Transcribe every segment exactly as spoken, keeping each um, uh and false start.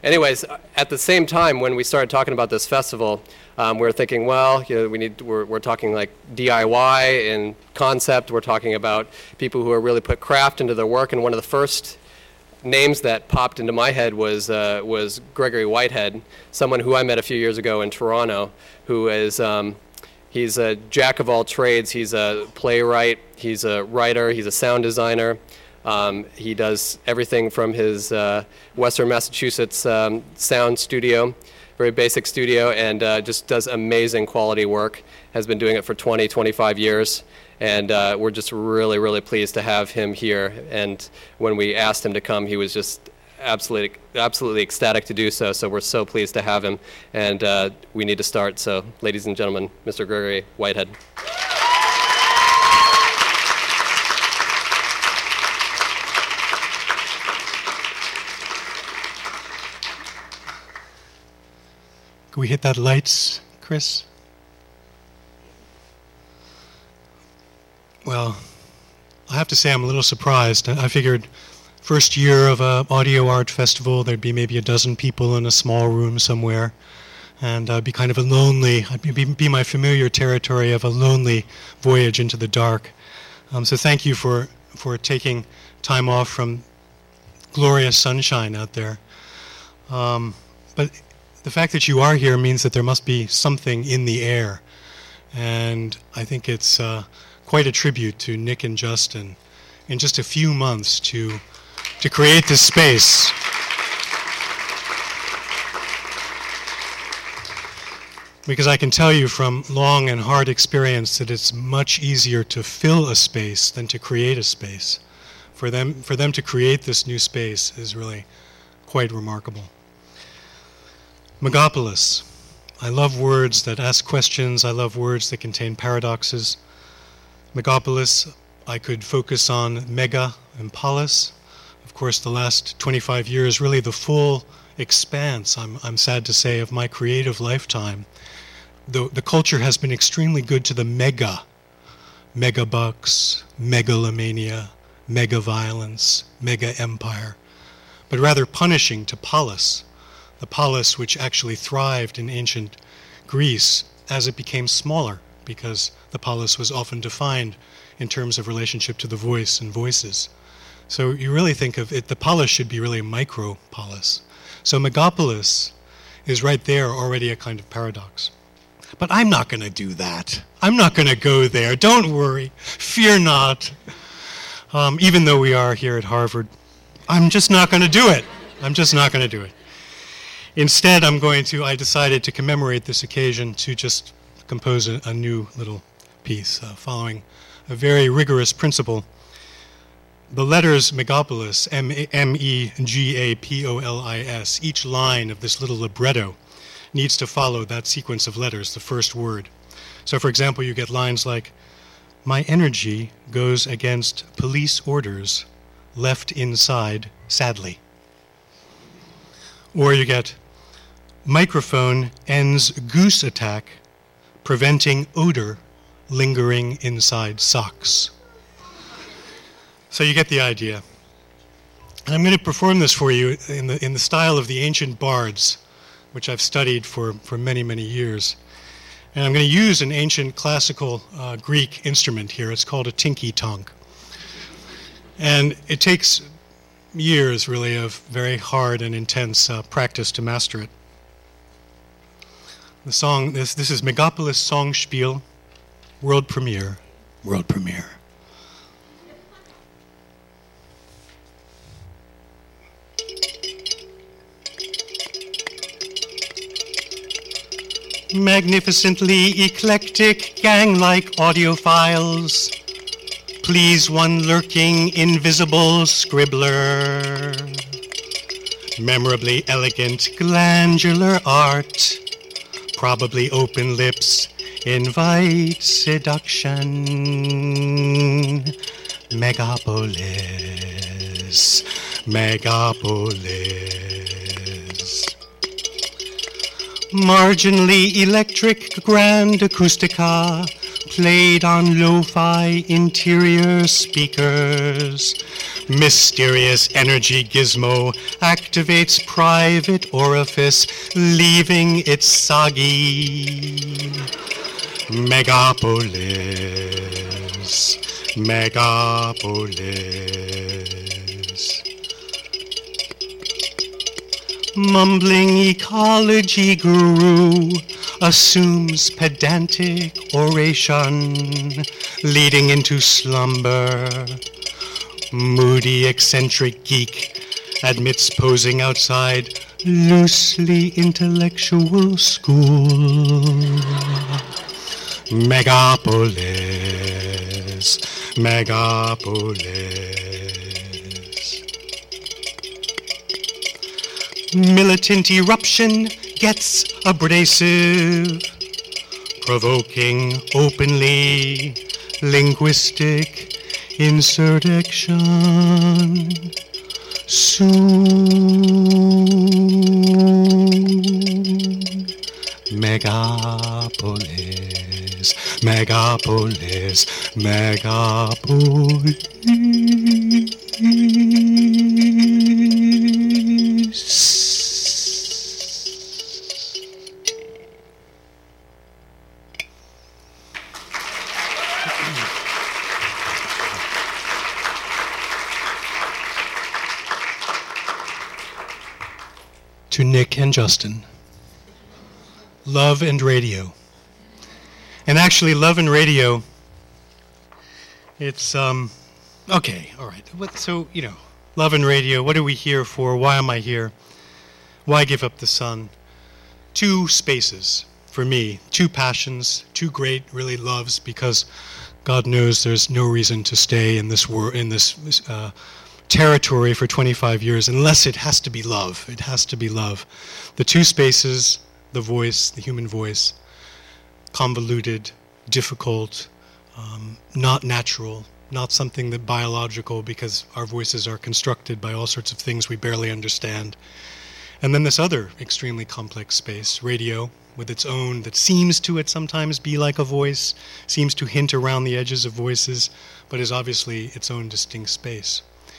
anyways, at the same time, when we started talking about this festival, um, we were thinking, well, you know, we need we're, we're talking like D I Y and concept. We're talking about people who are really put craft into their work. And one of the first names that popped into my head was uh, was Gregory Whitehead, someone who I met a few years ago in Toronto, who is um, he's a jack of all trades. He's a playwright. He's a writer. He's a sound designer. Um, he does everything from his uh, Western Massachusetts um, sound studio, very basic studio, and uh, just does amazing quality work. Has been doing it for twenty, twenty-five years, and uh, we're just really, really pleased to have him here. And when we asked him to come, he was just absolutely, absolutely ecstatic to do so. So we're so pleased to have him, and uh, we need to start. So, ladies and gentlemen, Mister Gregory Whitehead. Can we hit that lights, Chris? Well, I have to say I'm a little surprised. I figured first year of a audio art festival, there'd be maybe a dozen people in a small room somewhere, and I'd be kind of a lonely, I'd be, be my familiar territory of a lonely voyage into the dark. Um, so thank you for, for taking time off from glorious sunshine out there. Um, but the fact that you are here means that there must be something in the air, and I think it's uh, quite a tribute to Nick and Justin in just a few months to to create this space. Because I can tell you from long and hard experience that it's much easier to fill a space than to create a space. For them, for them to create this new space is really quite remarkable. Megapolis. I love words that ask questions. I love words that contain paradoxes. Megapolis, I could focus on mega and polis. Of course, the last twenty-five years, really the full expanse, I'm, I'm sad to say, of my creative lifetime. The, the culture has been extremely good to the mega. Mega bucks, megalomania, mega violence, mega empire, but rather punishing to polis. The polis which actually thrived in ancient Greece as it became smaller, because the polis was often defined in terms of relationship to the voice and voices. So you really think of it, the polis should be really a micro-polis. So megapolis is right there already a kind of paradox. But I'm not going to do that. I'm not going to go there. Don't worry. Fear not. Um, even though we are here at Harvard, I'm just not going to do it. I'm just not going to do it. Instead, I'm going to, I decided to commemorate this occasion to just compose a, a new little piece, uh, following a very rigorous principle. The letters Megapolis, M E G A P O L I S, each line of this little libretto needs to follow that sequence of letters, the first word. So, for example, you get lines like, my energy goes against police orders, left inside, sadly. Or you get, microphone ends goose attack, preventing odor lingering inside socks. So you get the idea. And I'm going to perform this for you in the in the style of the ancient bards, which I've studied for, for many, many years. And I'm going to use an ancient classical uh, Greek instrument here. It's called a tinky-tonk. And it takes years, really, of very hard and intense uh, practice to master it. The song, this, this is Megapolis Songspiel, world premiere, world premiere. Magnificently eclectic, gang-like audiophiles. Please one lurking, invisible scribbler. Memorably elegant, glandular art. Probably open lips, invite seduction. Megapolis, Megapolis. Marginally electric grand acoustica, played on lo-fi interior speakers, Mysterious energy gizmo activates private orifice, leaving it soggy. Megapolis, Megapolis. Mumbling ecology guru assumes pedantic oration, leading into slumber. Moody eccentric geek admits posing outside loosely intellectual school. Megapolis, Megapolis. Militant eruption gets abrasive, provoking openly linguistic insurrection. Soon, Megapolis, Megapolis, Megapolis. To Nick and Justin, love and radio. And actually, love and radio, it's, um, okay, all right. What, so, you know, love and radio, what are we here for? Why am I here? Why give up the sun? Two spaces for me, two passions, two great, really loves, because God knows there's no reason to stay in this world, in this uh, territory for twenty-five years unless it has to be love. It has to be love. The two spaces, the voice, the human voice, convoluted, difficult, um, not natural, not something that biological, because our voices are constructed by all sorts of things we barely understand. And then this other extremely complex space, radio, with its own, that seems to it sometimes be like a voice, seems to hint around the edges of voices, but is obviously its own distinct space.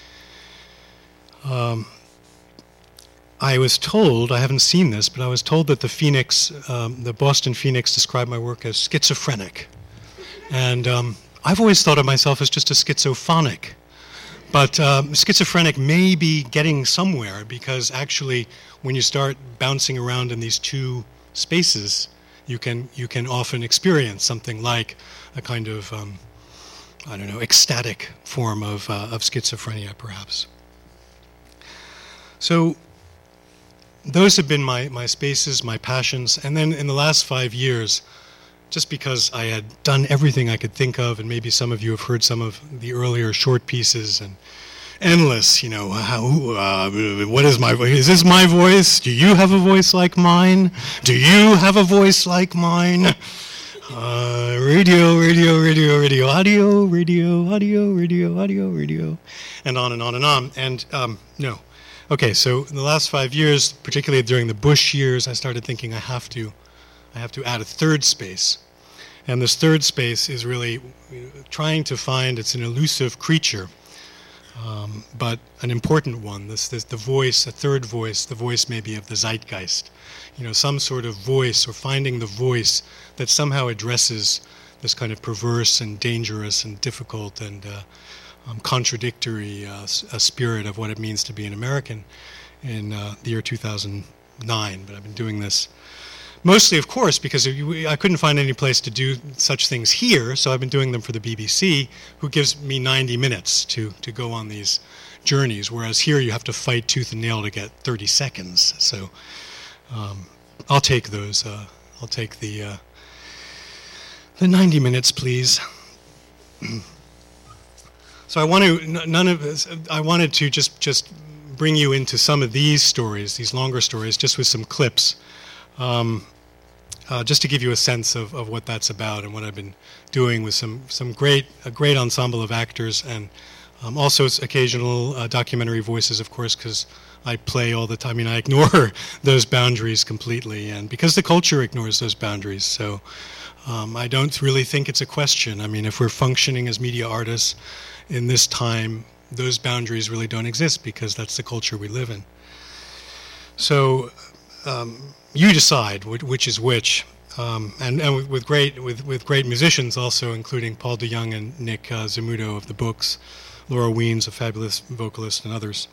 Um, I was told, I haven't seen this, but I was told that the Phoenix, um, the Boston Phoenix described my work as schizophrenic. And um, I've always thought of myself as just a schizophonic. But um, schizophrenic may be getting somewhere, because actually when you start bouncing around in these two spaces, you can, you can often experience something like a kind of, um, I don't know, ecstatic form of, uh, of schizophrenia, perhaps. So those have been my, my spaces, my passions. And then in the last five years, just because I had done everything I could think of, and maybe some of you have heard some of the earlier short pieces, and endless, you know, how, uh, what is my voice? Is this my voice? Do you have a voice like mine? Do you have a voice like mine? Uh, radio, radio, radio, radio, audio, radio, audio, radio, audio, radio, and on and on and on. And um, no. Okay, so in the last five years, particularly during the Bush years, I started thinking I have to, I have to add a third space. And this third space is really trying to find, it's an elusive creature, um, but an important one. This, this, the voice, a third voice, the voice maybe of the zeitgeist. You know, some sort of voice, or finding the voice that somehow addresses this kind of perverse and dangerous and difficult and uh, um, contradictory uh, a spirit of what it means to be an American in uh, the year two thousand nine. But I've been doing this mostly, of course, because I couldn't find any place to do such things here, so I've been doing them for the B B C, who gives me ninety minutes to, to go on these journeys, whereas here you have to fight tooth and nail to get thirty seconds. So um, I'll take those. Uh, I'll take the uh, the ninety minutes, please. So I want to none of this, I wanted to just just bring you into some of these stories, these longer stories, just with some clips. Um, uh, just to give you a sense of, of what that's about and what I've been doing with some some great a great ensemble of actors, and um, also occasional uh, documentary voices, of course, because I play all the time. I mean, I ignore those boundaries completely, and because the culture ignores those boundaries. So um, I don't really think it's a question. I mean, if we're functioning as media artists in this time, those boundaries really don't exist because that's the culture we live in. So um, you decide which, which is which, um, and, and with, with great with, with great musicians also, including Paul DeYoung and Nick uh, Zamudo of the Books, Laura Weens, a fabulous vocalist, and others.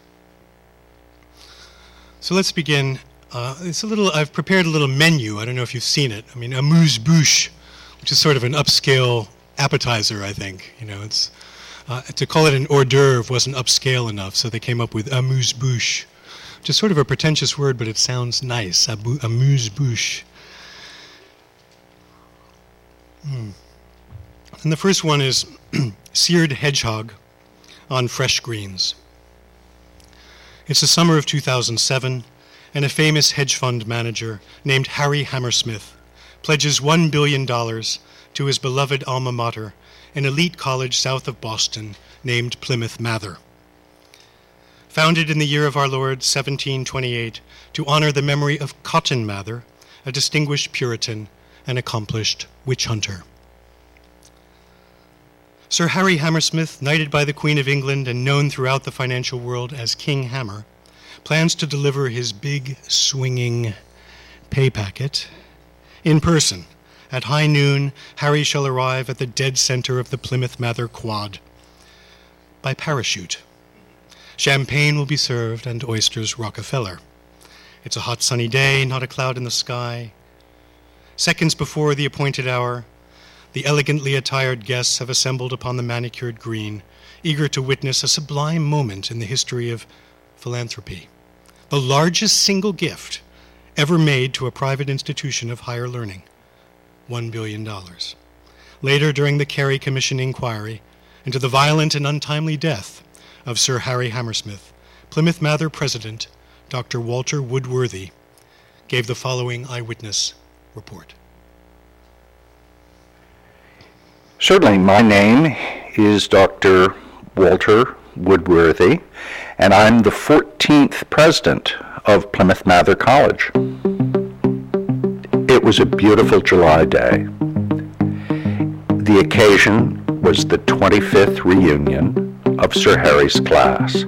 So let's begin. Uh, it's a little. I've prepared a little menu. I don't know if you've seen it. I mean, amuse-bouche, which is sort of an upscale appetizer. I think you know. It's uh, to call it an hors d'oeuvre wasn't upscale enough, so they came up with amuse-bouche, which is sort of a pretentious word, but it sounds nice. Abu- amuse-bouche. Hmm. And the first one is seared hedgehog on fresh greens. It's the summer of two thousand seven. And a famous hedge fund manager named Harry Hammersmith pledges one billion dollars to his beloved alma mater, an elite college south of Boston named Plymouth Mather. Founded in the year of our Lord seventeen twenty-eight to honor the memory of Cotton Mather, a distinguished Puritan and accomplished witch hunter. Sir Harry Hammersmith, knighted by the Queen of England and known throughout the financial world as King Hammer, plans to deliver his big, swinging pay packet in person. At high noon, Harry shall arrive at the dead center of the Plymouth Mather Quad by parachute. Champagne will be served and oysters Rockefeller. It's a hot sunny day, not a cloud in the sky. Seconds before the appointed hour, the elegantly attired guests have assembled upon the manicured green, eager to witness a sublime moment in the history of philanthropy, the largest single gift ever made to a private institution of higher learning, one billion dollars. Later, during the Kerry Commission inquiry into the violent and untimely death of Sir Harry Hammersmith, Plymouth Mather President Doctor Walter Woodworthy gave the following eyewitness report. Certainly, my name is Doctor Walter Woodworthy, and I'm the fourteenth president of Plymouth Mather College. It was a beautiful July day. The occasion was the twenty-fifth reunion of Sir Harry's class.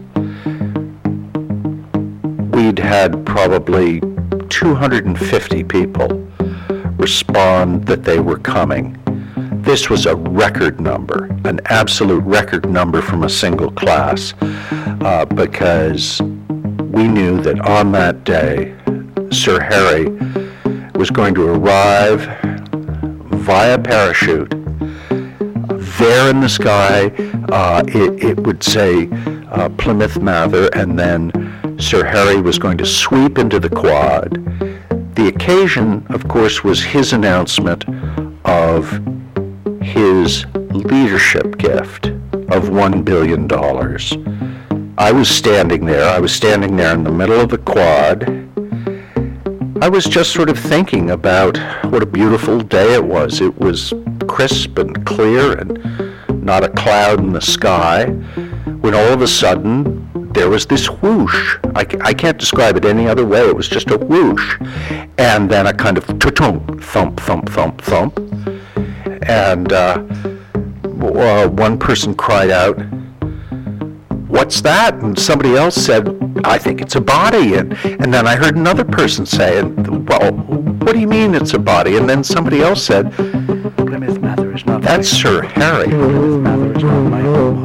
We'd had probably two hundred fifty people respond that they were coming. This was a record number, an absolute record number from a single class, uh, because we knew that on that day, Sir Harry was going to arrive via parachute. There in the sky, uh, it, it would say uh, Plymouth Mather, and then Sir Harry was going to sweep into the quad. The occasion, of course, was his announcement of his leadership gift of one billion dollars. I was standing there. I was standing there in the middle of the quad. I was just sort of thinking about what a beautiful day it was. It was crisp and clear and not a cloud in the sky, when all of a sudden there was this whoosh. I, I can't describe it any other way. It was just a whoosh. And then a kind of thump, thump, thump, thump, thump. And uh, uh, one person cried out, "What's that?" And somebody else said, "I think it's a body." And, and then I heard another person say, "Well, what do you mean it's a body?" And then somebody else said, "Plymouth Mather is not That's Sir Harry." Plymouth Mather is not my own.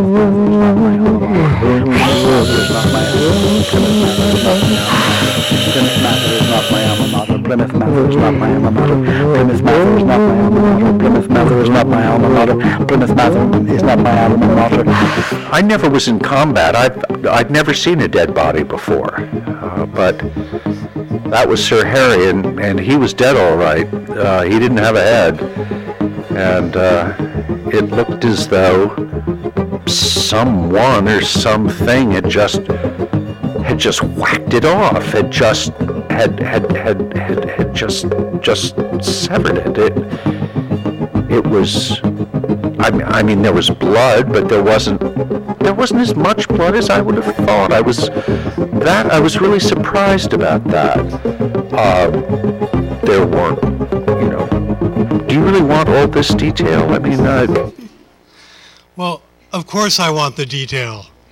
Plymouth Mather is not my alma mater. Plymouth Mather is not my alma mater. Plymouth Mather is not my alma mater. Plymouth Mather is not my alma mater. Plymouth Mather is not my alma mater. I never was in combat. I've I'd never seen a dead body before, uh, but that was Sir Harry, and, and he was dead all right. Uh, he didn't have a head, and uh, it looked as though someone or something had just had just whacked it off. Had just had had had had, had just just severed it. It it was. I mean, I mean, there was blood, but there wasn't. There wasn't as much blood as I would have thought. I was that I was really surprised about that. Um, there weren't, you know. Do you really want all this detail? I mean, uh, well, of course I want the detail.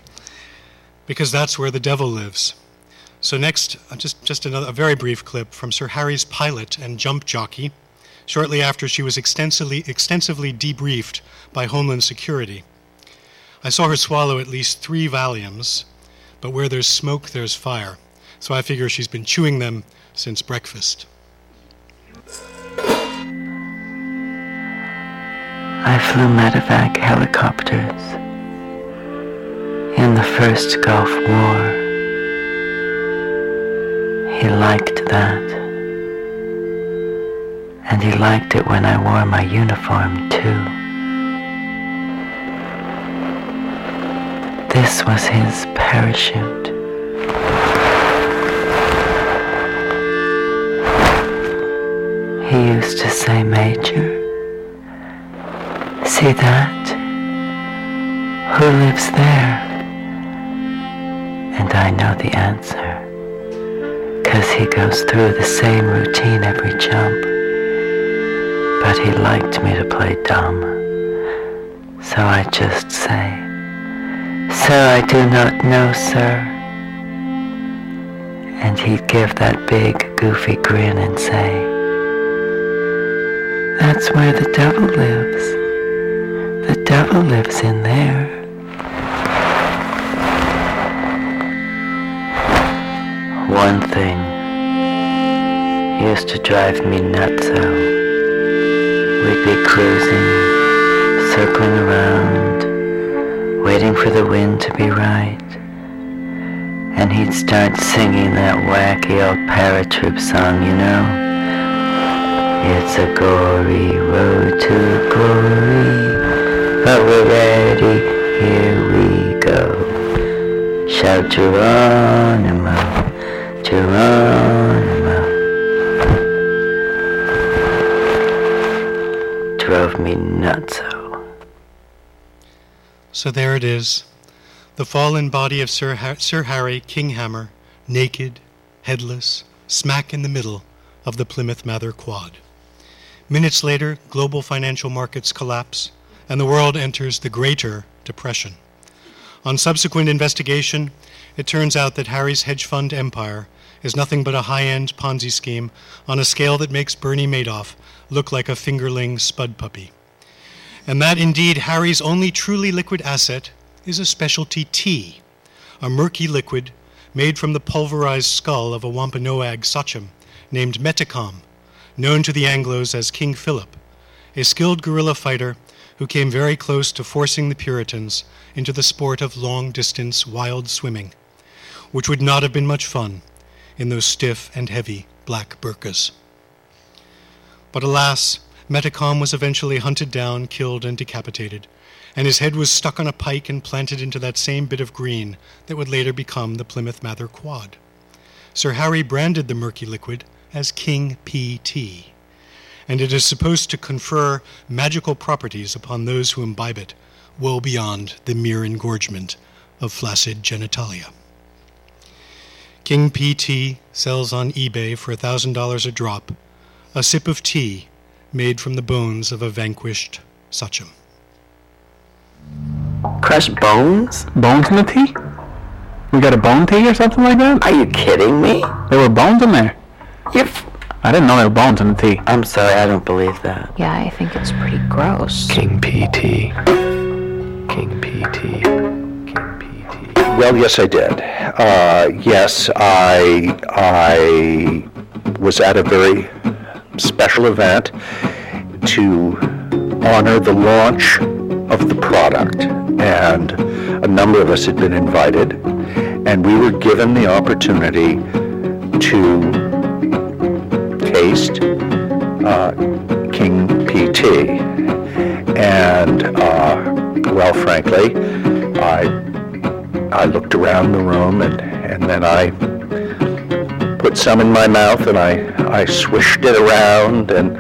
because that's where the devil lives. So next, uh, just, just another, a very brief clip from Sir Harry's pilot and jump jockey, shortly after she was extensively, extensively debriefed by Homeland Security. I saw her swallow at least three Valiums, but where there's smoke, there's fire. So I figure she's been chewing them since breakfast. I flew medevac helicopters in the first Gulf War. He liked that. And he liked it when I wore my uniform, too. This was his parachute. He used to say, "Major, see that? Who lives there?" And I know the answer, 'cause he goes through the same routine every jump. But he liked me to play dumb, so I just say, "Sir, I do not know, sir." And he'd give that big, goofy grin and say, "That's where the devil lives. The devil lives in there." One thing used to drive me nutso. We'd be cruising, circling around, waiting for the wind to be right. And he'd start singing that wacky old paratroop song, you know? It's a gory road to glory, but we're ready, here we go. Shout Geronimo, Geronimo. Drove me nutso. So there it is, the fallen body of Sir, ha- Sir Harry Kinghammer, naked, headless, smack in the middle of the Plymouth Mather Quad. Minutes later, global financial markets collapse, and the world enters the Greater Depression. On subsequent investigation, it turns out that Harry's hedge fund empire is nothing but a high-end Ponzi scheme on a scale that makes Bernie Madoff look like a fingerling spud puppy. And that indeed Harry's only truly liquid asset is a specialty tea, a murky liquid made from the pulverized skull of a Wampanoag sachem named Metacom, known to the Anglos as King Philip, a skilled guerrilla fighter who came very close to forcing the Puritans into the sport of long-distance wild swimming, which would not have been much fun in those stiff and heavy black burqas. But alas, Metacom was eventually hunted down, killed, and decapitated, and his head was stuck on a pike and planted into that same bit of green that would later become the Plymouth Mather Quad. Sir Harry branded the murky liquid as King P T, and it is supposed to confer magical properties upon those who imbibe it, well beyond the mere engorgement of flaccid genitalia. King P T sells on eBay for one thousand dollars a drop, a sip of tea made from the bones of a vanquished sachem. Crushed bones? Bones in the tea? We got a bone tea or something like that? Are you kidding me? There were bones in there. You're f- I didn't know there were bones in the tea. I'm sorry, I don't believe that. Yeah, I think it's pretty gross. King P T. King P T. King P T. Well, yes, I did. Uh, yes, I I was at a very special event to honor the launch of the product, and a number of us had been invited, and we were given the opportunity to taste uh, King P T. And, uh, well, frankly, I I looked around the room, and, and then I put some in my mouth, and I, I swished it around and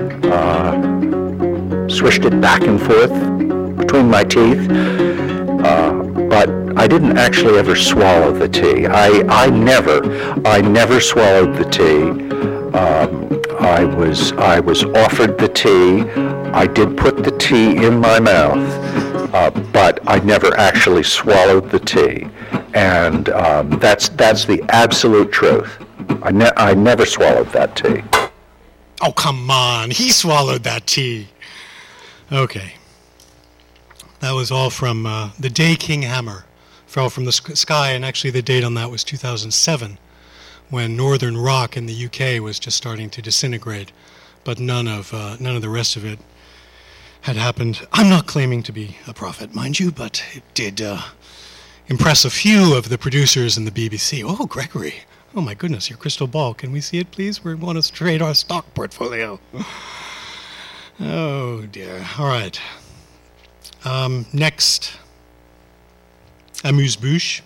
uh, swished it back and forth between my teeth. Uh, but I didn't actually ever swallow the tea. I, I never, I never swallowed the tea. Um, I was, I was offered the tea. I did put the tea in my mouth, uh, but I never actually swallowed the tea. And um, that's that's the absolute truth. I, ne- I never swallowed that tea. Oh, come on. He swallowed that tea. Okay. That was all from uh, The Day King Hammer Fell from the Sky, and actually the date on that was two thousand seven, when Northern Rock in the U K was just starting to disintegrate, but none of uh, none of the rest of it had happened. I'm not claiming to be a prophet, mind you, but it did uh, impress a few of the producers in the B B C. Oh, Gregory. Oh, my goodness, your crystal ball. Can we see it, please? We want to trade our stock portfolio. Oh, dear. All right. Um, next, amuse-bouche.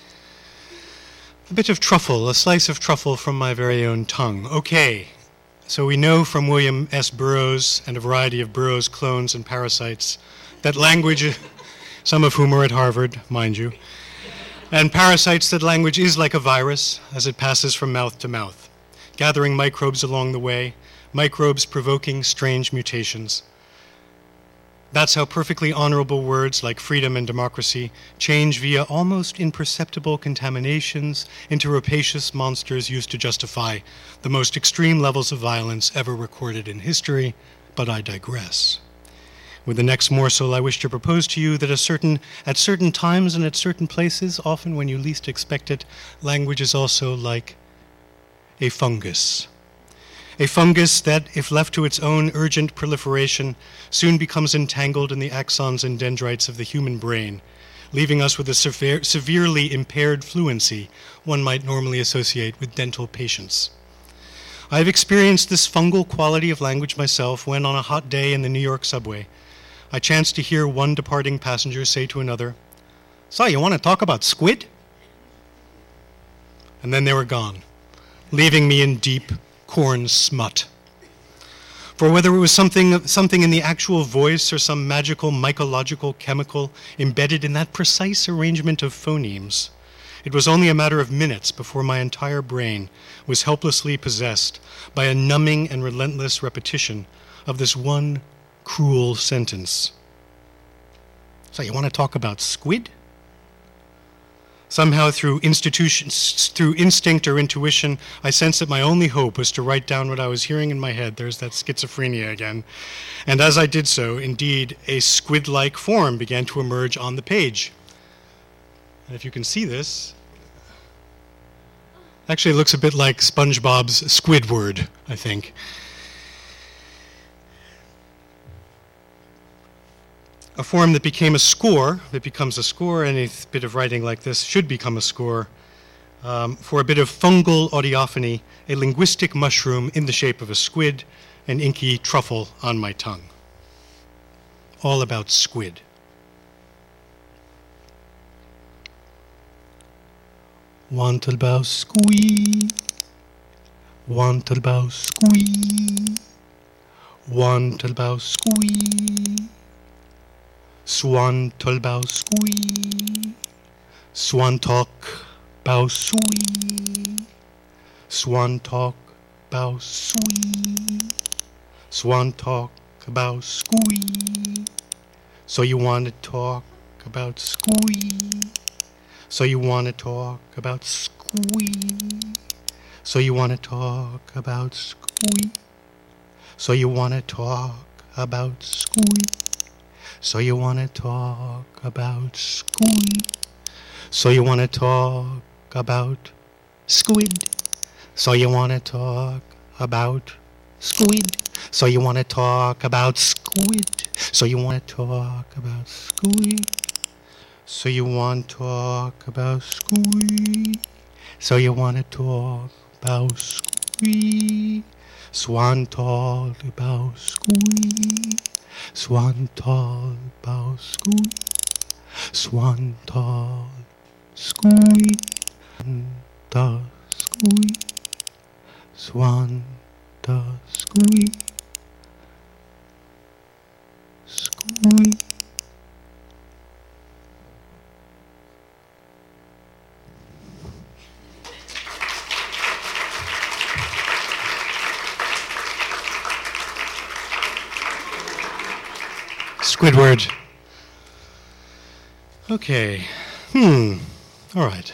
A bit of truffle, a slice of truffle from my very own tongue. Okay, so we know from William S. Burroughs and a variety of Burroughs clones and parasites that language, some of whom are at Harvard, mind you, and parasites that language is like a virus as it passes from mouth to mouth, gathering microbes along the way, microbes provoking strange mutations. That's how perfectly honorable words like freedom and democracy change via almost imperceptible contaminations into rapacious monsters used to justify the most extreme levels of violence ever recorded in history, but I digress. With the next morsel, I wish to propose to you that a certain, at certain times and at certain places, often when you least expect it, language is also like a fungus. A fungus that, if left to its own urgent proliferation, soon becomes entangled in the axons and dendrites of the human brain, leaving us with a severe, severely impaired fluency one might normally associate with dental patients. I have experienced this fungal quality of language myself when, on a hot day in the New York subway, I chanced to hear one departing passenger say to another, "So, you want to talk about squid?" And then they were gone, leaving me in deep corn smut. For whether it was something, something in the actual voice or some magical mycological chemical embedded in that precise arrangement of phonemes, it was only a matter of minutes before my entire brain was helplessly possessed by a numbing and relentless repetition of this one cruel sentence. "So you want to talk about squid?" Somehow through institutions, through instinct or intuition, I sensed that my only hope was to write down what I was hearing in my head. There's that schizophrenia again. And as I did so, indeed, a squid-like form began to emerge on the page. And if you can see this, actually it looks a bit like SpongeBob's Squidward, I think. A form that became a score, that becomes a score, any bit of writing like this should become a score, um, for a bit of fungal audiophony, a linguistic mushroom in the shape of a squid, an inky truffle on my tongue. All about squid. Wantelbau squee, wantelbau squee, wantelbau squee. Swan tolbau squee, swan talk bao sui, swan talk bao sui, swan talk about squee. So you want to talk about squee? So you want to talk about squee? So you want to talk about squee? So you want to talk about squee? So you want to talk about squid? So you want to talk about squid? So you want to talk about squid? So you want to talk about squid? So you want to talk about squid? So you want to talk about squid? So you want to talk about squid? Swan talk about squid? Swan tall bow squee, swan tall squee, da squee, swan da squee, squee. Squidward. Okay. Hmm. All right.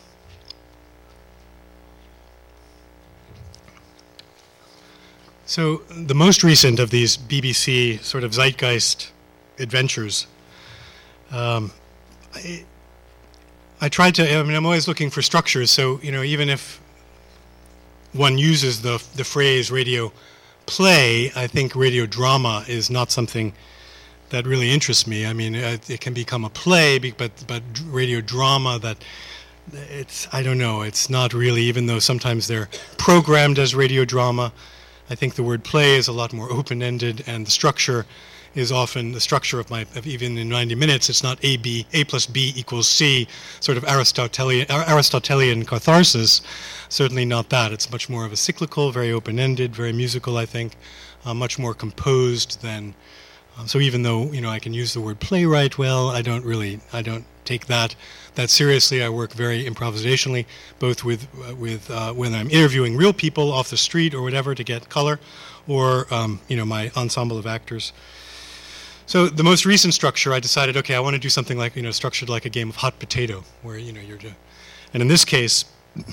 So the most recent of these B B C sort of zeitgeist adventures, um, I, I tried to, I mean, I'm always looking for structures, so, you know, even if one uses the the phrase radio play, I think radio drama is not something that really interests me. I mean, it, it can become a play, but but radio drama, that it's, I don't know, it's not really, even though sometimes they're programmed as radio drama, I think the word play is a lot more open-ended, and the structure is often the structure of my, of even in ninety minutes, it's not A, B, A plus B equals C, sort of Aristotelian, Aristotelian catharsis, certainly not that. It's much more of a cyclical, very open-ended, very musical, I think, uh, much more composed than, um, so even though, you know, I can use the word playwright well, I don't really, I don't take that that seriously. I work very improvisationally, both with uh, with uh, when I'm interviewing real people off the street or whatever to get color, or um, you know, my ensemble of actors. So the most recent structure, I decided, okay, I want to do something like, you know, structured like a game of hot potato, where, you know, you're just, and in this case,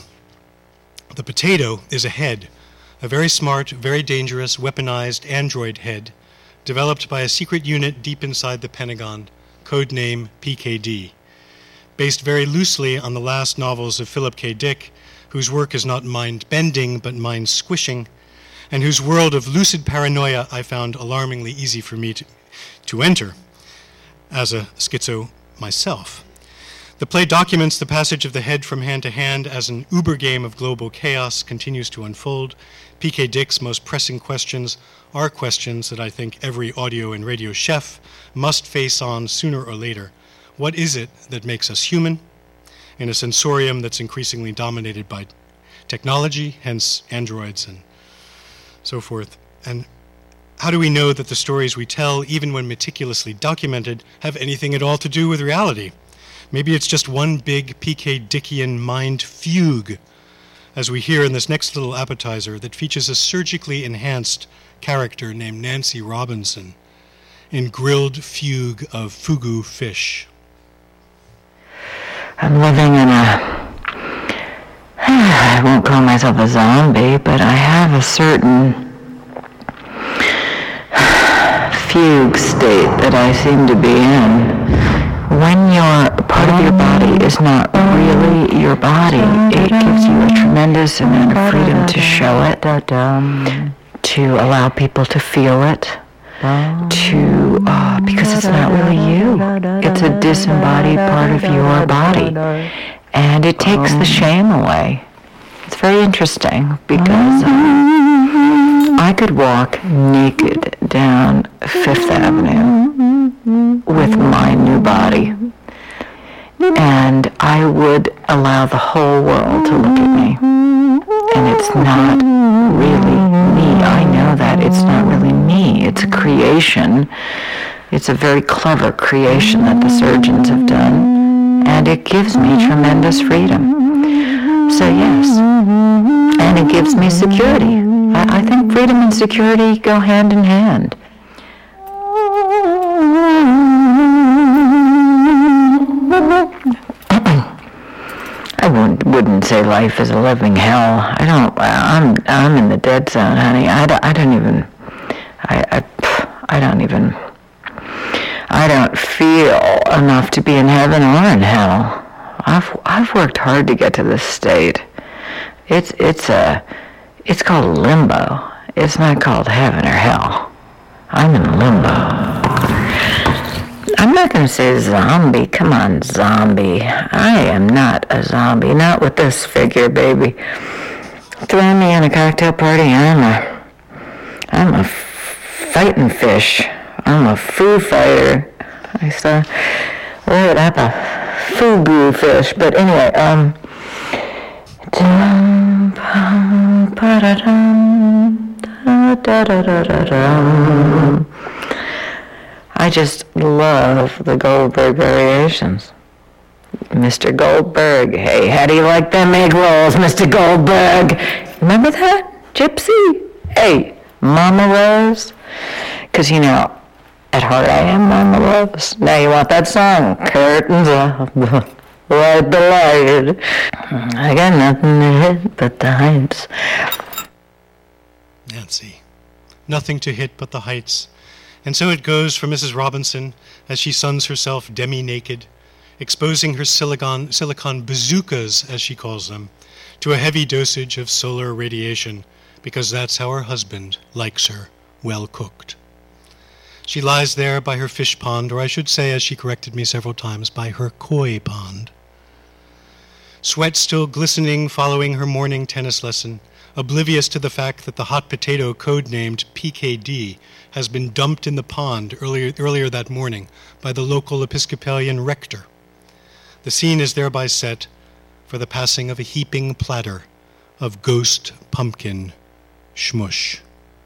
the potato is a head, a very smart, very dangerous, weaponized android head, developed by a secret unit deep inside the Pentagon, codename P K D. Based very loosely on the last novels of Philip K. Dick, whose work is not mind-bending but mind-squishing, and whose world of lucid paranoia I found alarmingly easy for me to, to enter as a schizo myself. The play documents the passage of the head from hand to hand as an uber game of global chaos continues to unfold. P K. Dick's most pressing questions are questions that I think every audio and radio chef must face on sooner or later. What is it that makes us human in a sensorium that's increasingly dominated by technology, hence androids and so forth? And how do we know that the stories we tell, even when meticulously documented, have anything at all to do with reality? Maybe it's just one big P K. Dickian mind fugue, as we hear in this next little appetizer that features a surgically enhanced character named Nancy Robinson in grilled fugue of fugu fish. I'm living in a, I won't call myself a zombie, but I have a certain fugue state that I seem to be in. When your part of your body is not really your body, it gives you a tremendous amount of freedom to show it, to allow people to feel it, to uh, because it's not really you. It's a disembodied part of your body, and it takes the shame away. It's very interesting because uh, I could walk naked down Fifth Avenue with my new body, and I would allow the whole world to look at me. And it's not really me. I know that it's not really me. It's a creation. It's a very clever creation that the surgeons have done, and it gives me tremendous freedom. So yes, and it gives me security. I, I think freedom and security go hand in hand. I wouldn't, wouldn't say life is a living hell. I don't. I'm I'm in the dead zone, honey. I don't, I don't even. I, I I don't even. I don't feel enough to be in heaven or in hell. I've I've worked hard to get to this state. It's it's a. It's called limbo. It's not called heaven or hell. I'm in limbo. I'm not going to say zombie. Come on, zombie. I am not a zombie. Not with this figure, baby. Throw me in a cocktail party, I'm a... I'm a fighting fish. I'm a foo fighter. I saw... What up, a fugu fish. But anyway, um... dum, bum, ba-da-dum, da-da-da-da-da-dum. I just love the Goldberg variations. Mister Goldberg, hey, how do you like them egg rolls, Mister Goldberg? Remember that? Gypsy? Hey, Mama Rose? Because, you know, at heart I am Mama Rose. Now you want that song? Curtains up. Right delighted. I got nothing to hit but the heights. Nancy. Nothing to hit but the heights. And so it goes for Missus Robinson as she suns herself demi-naked, exposing her silicon, silicon bazookas, as she calls them, to a heavy dosage of solar radiation, because that's how her husband likes her, well cooked. She lies there by her fish pond, or I should say, as she corrected me several times, by her koi pond. Sweat still glistening following her morning tennis lesson, oblivious to the fact that the hot potato codenamed P K D has been dumped in the pond earlier, earlier that morning by the local Episcopalian rector. The scene is thereby set for the passing of a heaping platter of ghost pumpkin schmush.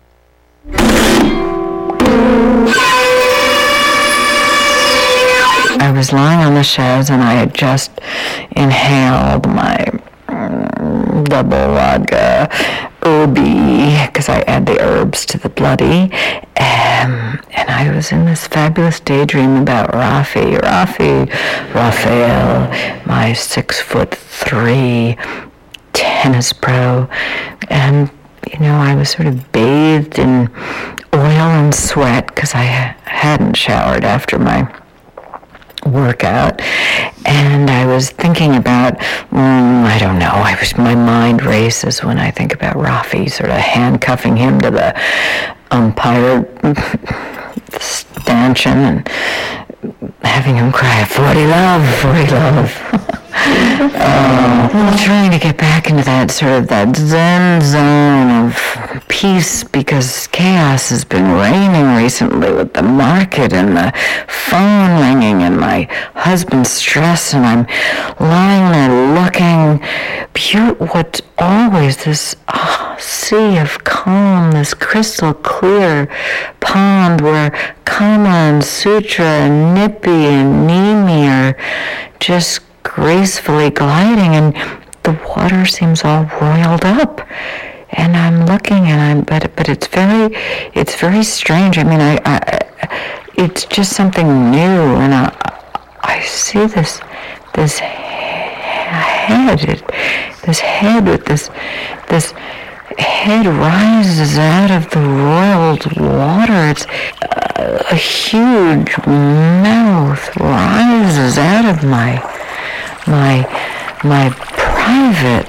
I was lying on the chaise and I had just inhaled my mm, double vodka herby, because I add the herbs to the bloody, um, and I was in this fabulous daydream about Rafi, Rafi, Raphael, my six foot three tennis pro, and you know, I was sort of bathed in oil and sweat because I ha- hadn't showered after my workout, and I was thinking about, mm, I don't know, I was, my mind races when I think about Rafi, sort of handcuffing him to the umpire stanchion and having him cry, forty love, forty love. uh, trying to get back into that sort of that zen zone of peace, because chaos has been reigning recently with the market and the phone ringing and my husband's stress, and I'm lying there looking pure, what's always this oh, sea of calm, this crystal clear pond where Kama and Sutra and Nippy and Nimi are just gracefully gliding, and the water seems all roiled up, and I'm looking, and I'm but but it's very it's very strange. I mean, I, I it's just something new, and I I see this this head it, this head with this this head rises out of the roiled water. It's uh, a huge mouth rises out of my my my private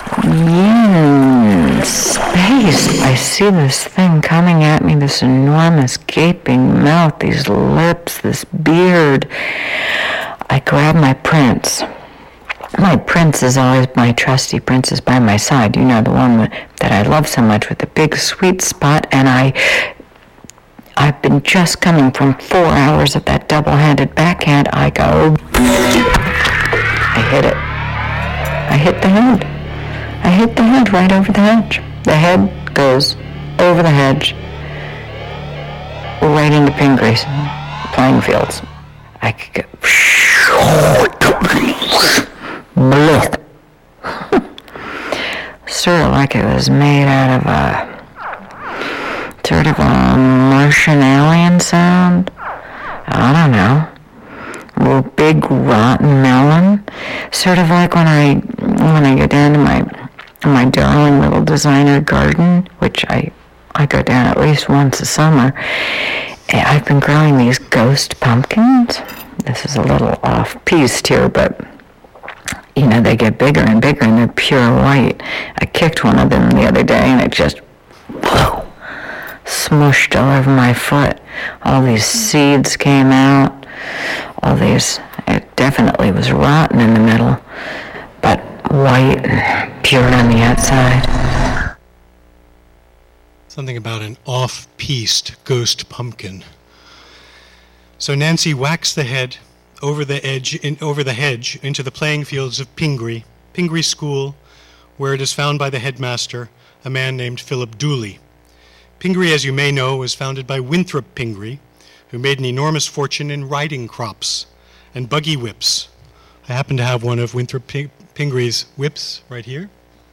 yin space. I see this thing coming at me, this enormous gaping mouth, these lips, this beard. I grab my prince. My prince is always, my trusty prince is by my side. You know, the one that I love so much with the big sweet spot, and I I've been just coming from four hours of that double-handed backhand. I go, I hit it. I hit the head. I hit the head right over the hedge. The head goes over the hedge, right into Pingree's playing fields. I could go, blech. Sort of like it was made out of a sort of a Martian alien sound. I don't know. A big rotten melon, sort of like when I when I go down to my my darling little designer garden, which I I go down at least once a summer. I've been growing these ghost pumpkins. This is a little off-piste here, but you know, they get bigger and bigger, and they're pure white. I kicked one of them the other day, and it just whoa, smushed all over my foot. All these seeds came out. All these, it definitely was rotten in the middle, but white and pure on the outside. Something about an off-piste ghost pumpkin. So Nancy whacks the head over the edge, in, over the hedge into the playing fields of Pingree, Pingree School, where it is found by the headmaster, a man named Philip Dooley. Pingree, as you may know, was founded by Winthrop Pingree, who made an enormous fortune in riding crops and buggy whips. I happen to have one of Winthrop Ping- Pingree's whips right here.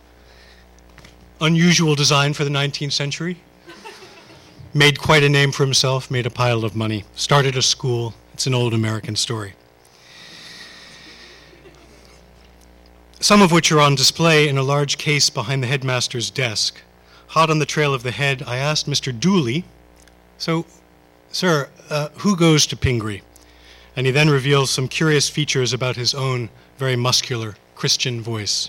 Unusual design for the nineteenth century. Made quite a name for himself, made a pile of money, started a school. It's an old American story. some of which are on display in a large case behind the headmaster's desk. Hot on the trail of the head, I asked Mister Dooley, "So, sir, uh, who goes to Pingree?" And he then reveals some curious features about his own very muscular Christian voice.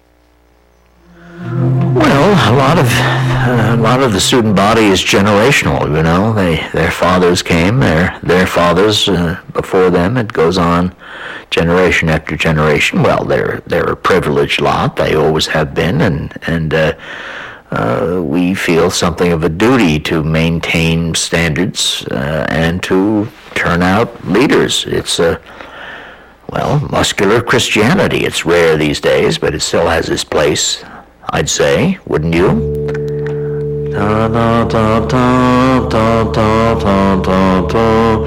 Well, a lot of uh, a lot of the student body is generational. You know, they their fathers came, their their fathers uh, before them. It goes on, generation after generation. Well, they're they're a privileged lot. They always have been, and and uh, uh, we feel something of a duty to maintain standards uh, and to turn out leaders. It's a well, muscular Christianity. It's rare these days, but it still has its place, I'd say, wouldn't you? Da da da da da da da da da.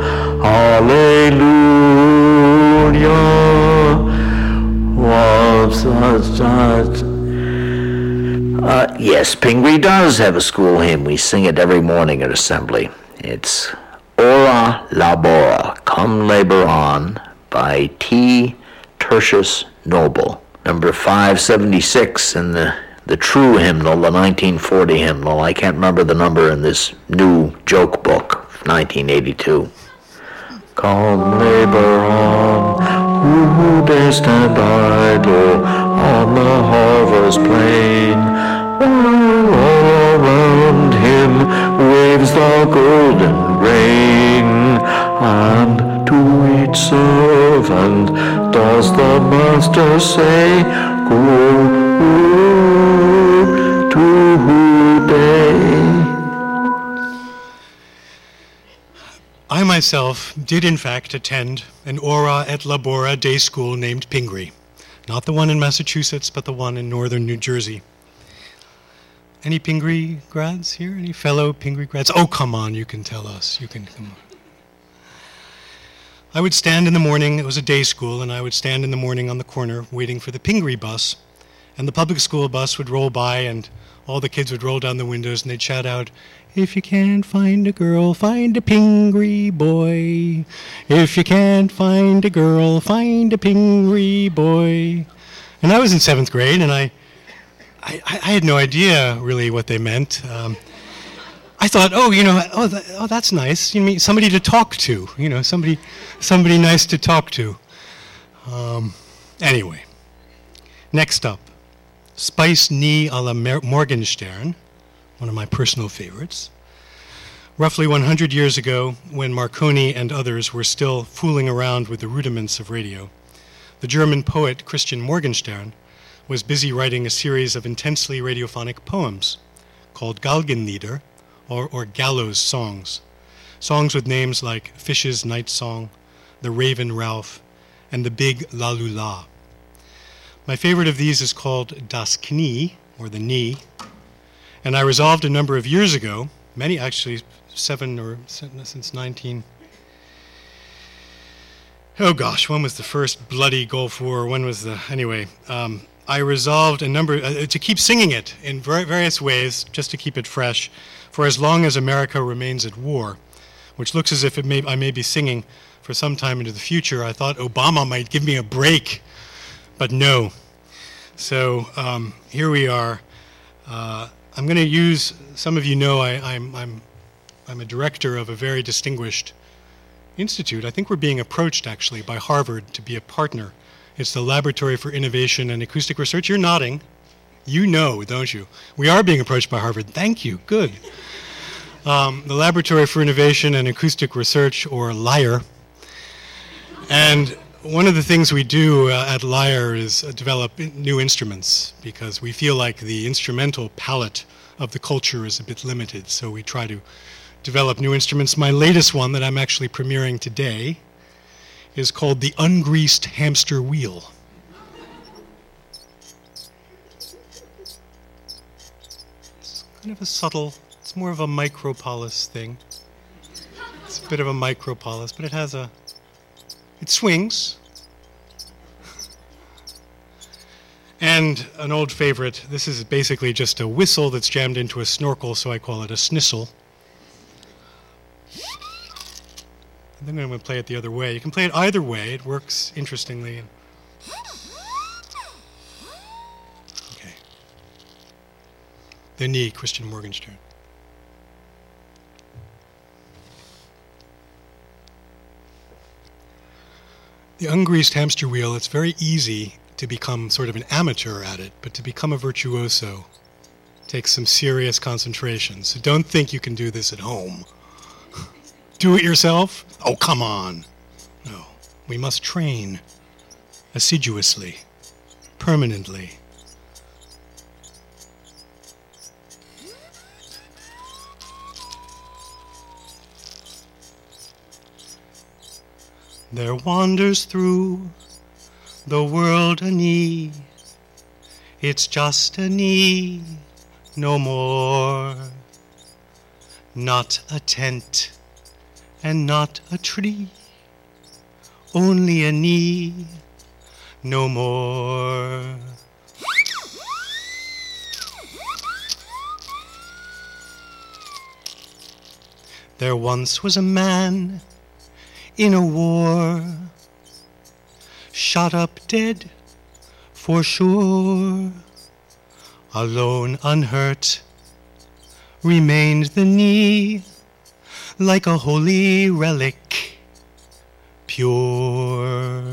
Hallelujah. What's that? Uh, yes, Pingree does have a school hymn. We sing it every morning at assembly. It's Ora Labora, Come Labor On, by T. Tertius Noble, number five seventy-six in the the true hymnal, the nineteen forty hymnal. I can't remember the number in this new joke book, nineteen eighty-two. Come labor on, who dare stand idle on the harvest plain, while all around him waves the golden rain, and to each servant does the master say, go today. I myself did in fact attend an Ora et Labora day school named Pingree. Not the one in Massachusetts, but the one in northern New Jersey. Any Pingree grads here? Any fellow Pingree grads? Oh, come on, you can tell us. You can come on. I would stand in the morning, it was a day school, and I would stand in the morning on the corner waiting for the Pingree bus, and the public school bus would roll by, and all the kids would roll down the windows, and they'd shout out, "If you can't find a girl, find a Pingree boy. If you can't find a girl, find a Pingree boy." And I was in seventh grade, and I, I, I had no idea really what they meant. Um, I thought, oh, you know, oh, th- oh, that's nice. You mean somebody to talk to? You know, somebody, somebody nice to talk to. Um, anyway, next up, Spice Nie à la Mer- Morgenstern, one of my personal favorites. Roughly one hundred years ago, when Marconi and others were still fooling around with the rudiments of radio, the German poet Christian Morgenstern was busy writing a series of intensely radiophonic poems called Galgenlieder, or, or gallows songs, songs with names like Fish's Night Song, The Raven Ralph, and The Big La Lula. My favorite of these is called Das Knie, or The Knee, and I resolved a number of years ago, many actually, seven or since nineteen, oh gosh, when was the first bloody Gulf War, when was the, anyway, um, I resolved a number, uh, to keep singing it in ver- various ways, just to keep it fresh, for as long as America remains at war, which looks as if it may, I may be singing for some time into the future. I thought Obama might give me a break, but no. So um, here we are. Uh, I'm going to use, some of you know I, I'm, I'm, I'm a director of a very distinguished institute. I think we're being approached actually by Harvard to be a partner. It's the Laboratory for Innovation and Acoustic Research. You're nodding. You know, don't you? We are being approached by Harvard. Thank you. Good. Um, the Laboratory for Innovation and Acoustic Research, or LIRE. And one of the things we do uh, at LIRE is uh, develop new instruments, because we feel like the instrumental palette of the culture is a bit limited, so we try to develop new instruments. My latest one that I'm actually premiering today is called the Ungreased Hamster Wheel. It's kind of a subtle, it's more of a micropolis thing. It's a bit of a micropolis, but it has a, it swings. And an old favorite, this is basically just a whistle that's jammed into a snorkel, so I call it a snissel. I think I'm going to play it the other way. You can play it either way. It works interestingly. the knee, Christian Morgenstern. The ungreased hamster wheel, it's very easy to become sort of an amateur at it, but to become a virtuoso takes some serious concentration. So don't think you can do this at home. Do it yourself? Oh, come on. No, we must train assiduously, permanently. There wanders through the world a knee. It's just a knee, no more. Not a tent and not a tree. Only a knee, no more. There once was a man in a war, shot up dead for sure. Alone, unhurt, remained the knee, like a holy relic, pure.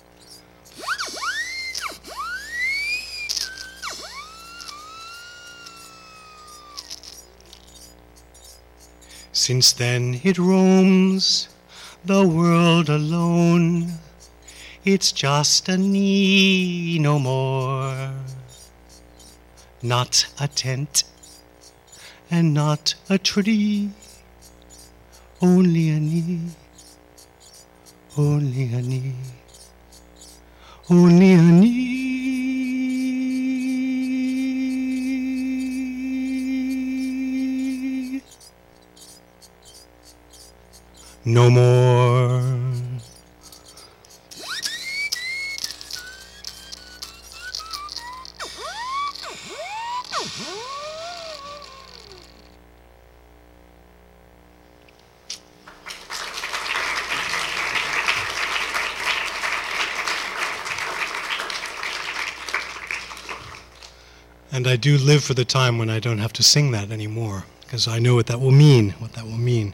Since then it roams the world alone. It's just a knee, no more. Not a tent and not a tree. Only a knee, only a knee, only a knee. No more. And I do live for the time when I don't have to sing that anymore, because I know what that will mean, what that will mean.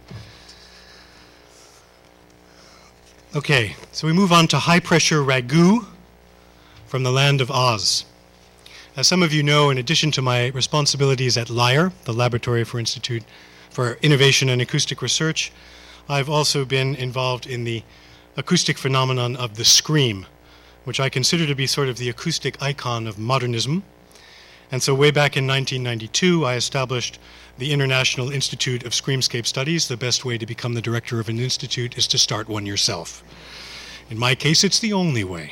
Okay, so we move on to high-pressure ragu from the land of Oz. As some of you know, in addition to my responsibilities at LIRE, the Laboratory for Institute for Innovation and Acoustic Research, I've also been involved in the acoustic phenomenon of the scream, which I consider to be sort of the acoustic icon of modernism. And so way back in nineteen ninety-two, I established the International Institute of Screamscape Studies. The best way to become the director of an institute is to start one yourself. In my case, it's the only way.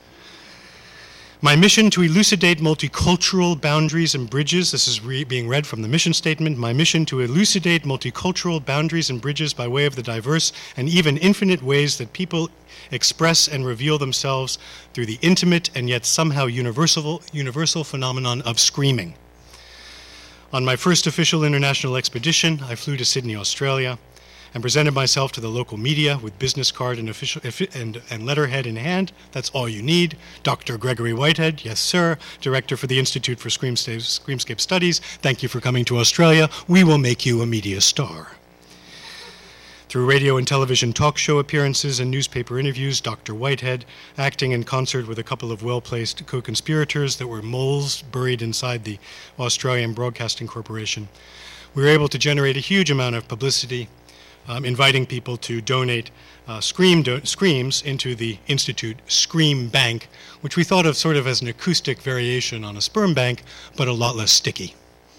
My mission to elucidate multicultural boundaries and bridges, this is re- being read from the mission statement, my mission to elucidate multicultural boundaries and bridges by way of the diverse and even infinite ways that people express and reveal themselves through the intimate and yet somehow universal, universal phenomenon of screaming. On my first official international expedition, I flew to Sydney, Australia, and presented myself to the local media with business card and, official, and, and letterhead in hand. That's all you need. Doctor Gregory Whitehead, yes sir, Director for the Institute for Screamscape, Screamscape Studies. Thank you for coming to Australia. We will make you a media star. Through radio and television talk show appearances and newspaper interviews, Doctor Whitehead, acting in concert with a couple of well-placed co-conspirators that were moles buried inside the Australian Broadcasting Corporation, we were able to generate a huge amount of publicity, Um, inviting people to donate uh, scream do- screams into the Institute Scream Bank, which we thought of sort of as an acoustic variation on a sperm bank, but a lot less sticky.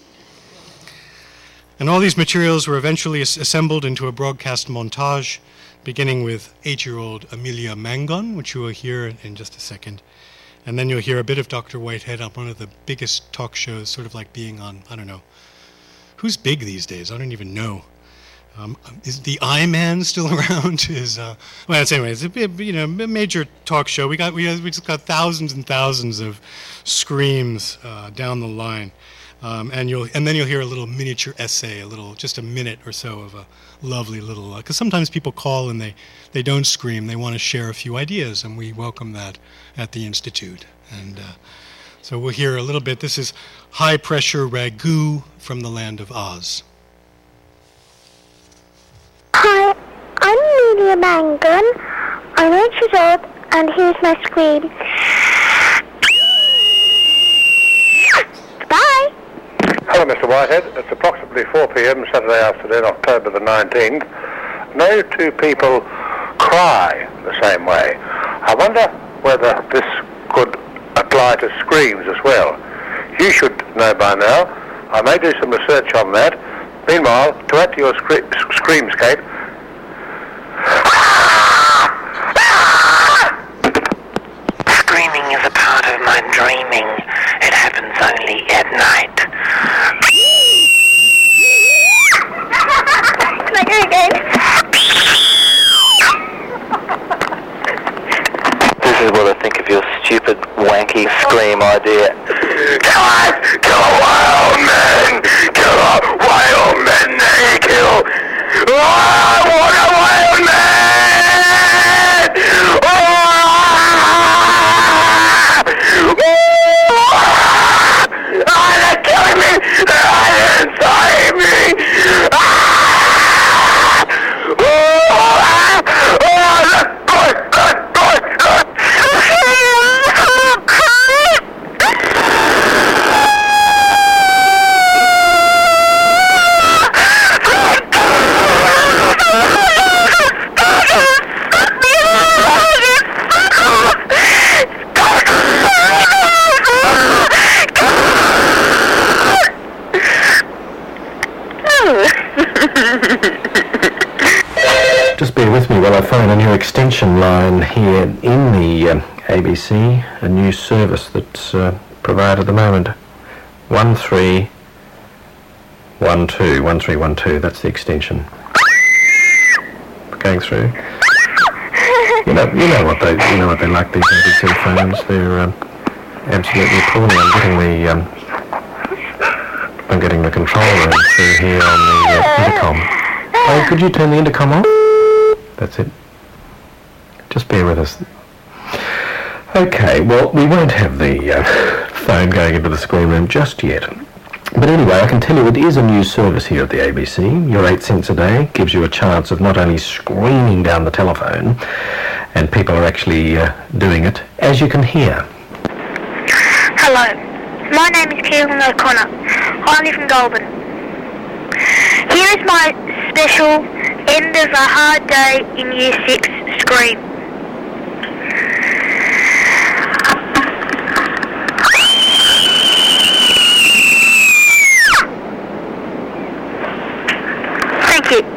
And all these materials were eventually as- assembled into a broadcast montage, beginning with eight-year-old Amelia Mangon, which you will hear in, in just a second. And then you'll hear a bit of Doctor Whitehead on one of the biggest talk shows, sort of like being on, I don't know, who's big these days? I don't even know. Um, is the I-Man still around? Is uh, well, it's, anyway, it's a you know a major talk show. We got we we just got thousands and thousands of screams uh, down the line, um, and you'll and then you'll hear a little miniature essay, a little just a minute or so of a lovely little. Because uh, sometimes people call and they they don't scream. They want to share a few ideas, and we welcome that at the Institute. And uh, So we'll hear a little bit. This is High Pressure Ragu from the Land of Oz. Hi, I'm Amelia Mangan. I'm eight years old, and here's my scream. Bye. Hello, Mister Whitehead. It's approximately four p.m. Saturday afternoon, October the nineteenth. No two people cry the same way. I wonder whether this could apply to screams as well. You should know by now. I may do some research on that. Meanwhile, to add to your scre- screamscape, Screaming is a part of my dreaming. It happens only at night. Can I go again? This is what I think of your stupid, wanky scream idea. Kill us! Kill a wild man! Kill a wild man! They kill! Oh, I want a wild man! Oh! Oh, they're killing me! They're inside me! Ah! Oh! Oh! Look! Good! Good! Good! Good! Just bear with me while I phone a new extension line here in the uh, A B C, a new service that's uh, provided at the moment. one three one two, one three one two, that's the extension. Going through. You know, you know what they, you know what they like, these A B C phones. They're um, absolutely appalling. I'm getting the, um, I'm getting the control room through here on the uh, intercom. Oh, could you turn the intercom off? That's it. Just bear with us. Okay, well, we won't have the uh, phone going into the screen room just yet. But anyway, I can tell you it is a new service here at the A B C. Your eight cents a day gives you a chance of not only screaming down the telephone, and people are actually uh, doing it, as you can hear. Hello, my name is Keelan O'Connor. I live in Goulburn. Here is my special end of a hard day in Year six scream. Thank you.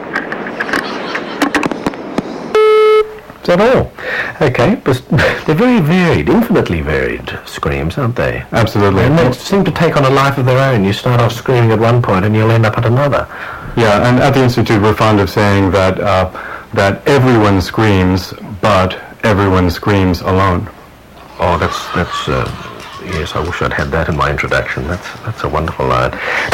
Is that all? Okay, but they're very varied, infinitely varied screams, aren't they? Absolutely. And they seem to take on a life of their own. You start off screaming at one point and you'll end up at another. Yeah, and at the Institute we're fond of saying that uh, that everyone screams, but everyone screams alone. Oh, that's, that's, uh, yes, I wish I'd had that in my introduction. That's, that's a wonderful line.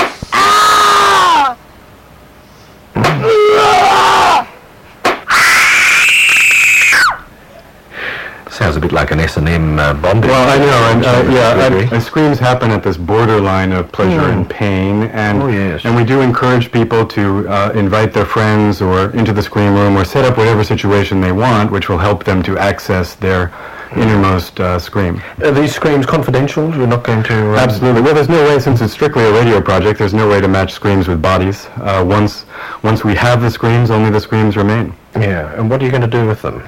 Sounds a bit like an S and M uh, bondage. Well, I know, and uh, yeah, and, and screams happen at this borderline of pleasure Mm. and pain, and Oh, yes. and we do encourage people to uh, invite their friends or into the scream room or set up whatever situation they want, which will help them to access their innermost uh, scream. Are these screams confidential? You're not going to... Um... Absolutely. Well, there's no way, since it's strictly a radio project, there's no way to match screams with bodies. Uh, once once we have the screams, only the screams remain. Yeah, and what are you going to do with them?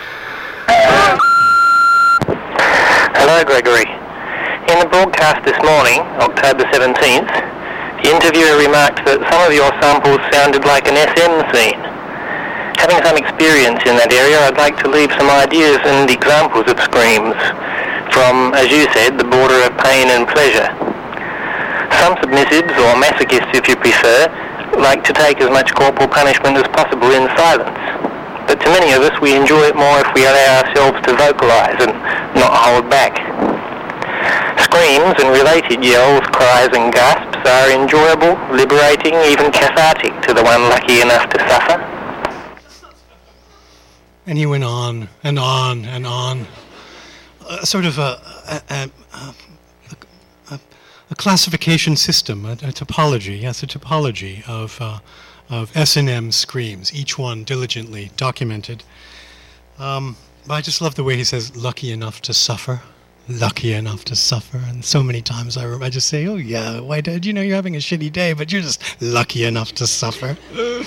Hello, Gregory. In the broadcast this morning, October seventeenth, the interviewer remarked that some of your samples sounded like an S M scene. Having some experience in that area, I'd like to leave some ideas and examples of screams from, as you said, the border of pain and pleasure. Some submissives, or masochists if you prefer, like to take as much corporal punishment as possible in silence. But to many of us, we enjoy it more if we allow ourselves to vocalize and not hold back. Screams and related yells, cries and gasps are enjoyable, liberating, even cathartic to the one lucky enough to suffer. And he went on and on and on. Uh, sort of a, a, a, a classification system, a, a topology, yes, a topology of, uh, of S and M screams, each one diligently documented. Um, but I just love the way he says, lucky enough to suffer. Lucky enough to suffer. And so many times I, I just say, oh yeah, why did you know you're having a shitty day, but you're just lucky enough to suffer.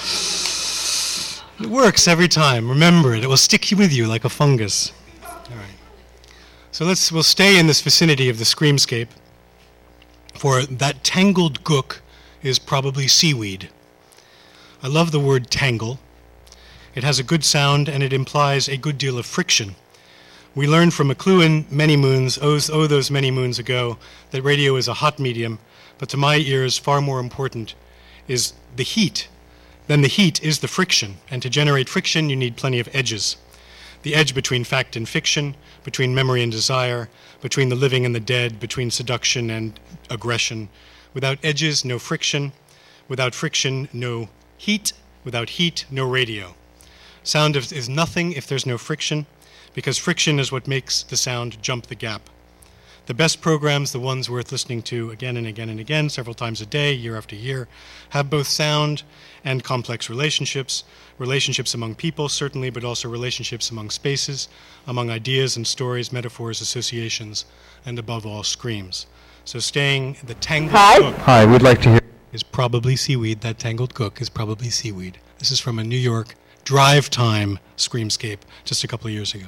It works every time. Remember it. It will stick with you like a fungus. All right. So let's we'll stay in this vicinity of the screamscape. For that tangled gook is probably seaweed. I love the word tangle. It has a good sound and it implies a good deal of friction. We learned from McLuhan many moons, oh, oh those many moons ago, that radio is a hot medium, but to my ears far more important is the heat. Then the heat is the friction, and to generate friction you need plenty of edges. The edge between fact and fiction, between memory and desire, between the living and the dead, between seduction and aggression. Without edges, no friction. Without friction, no heat. Without heat, no radio. Sound is nothing if there's no friction, because friction is what makes the sound jump the gap. The best programs, the ones worth listening to again and again and again, several times a day, year after year, have both sound and complex relationships, relationships among people, certainly, but also relationships among spaces, among ideas and stories, metaphors, associations, and above all, screams. So staying the tangled Hi. gook Hi, we'd like to hear... is probably seaweed. That tangled gook is probably seaweed. This is from a New York drive time screamscape just a couple of years ago.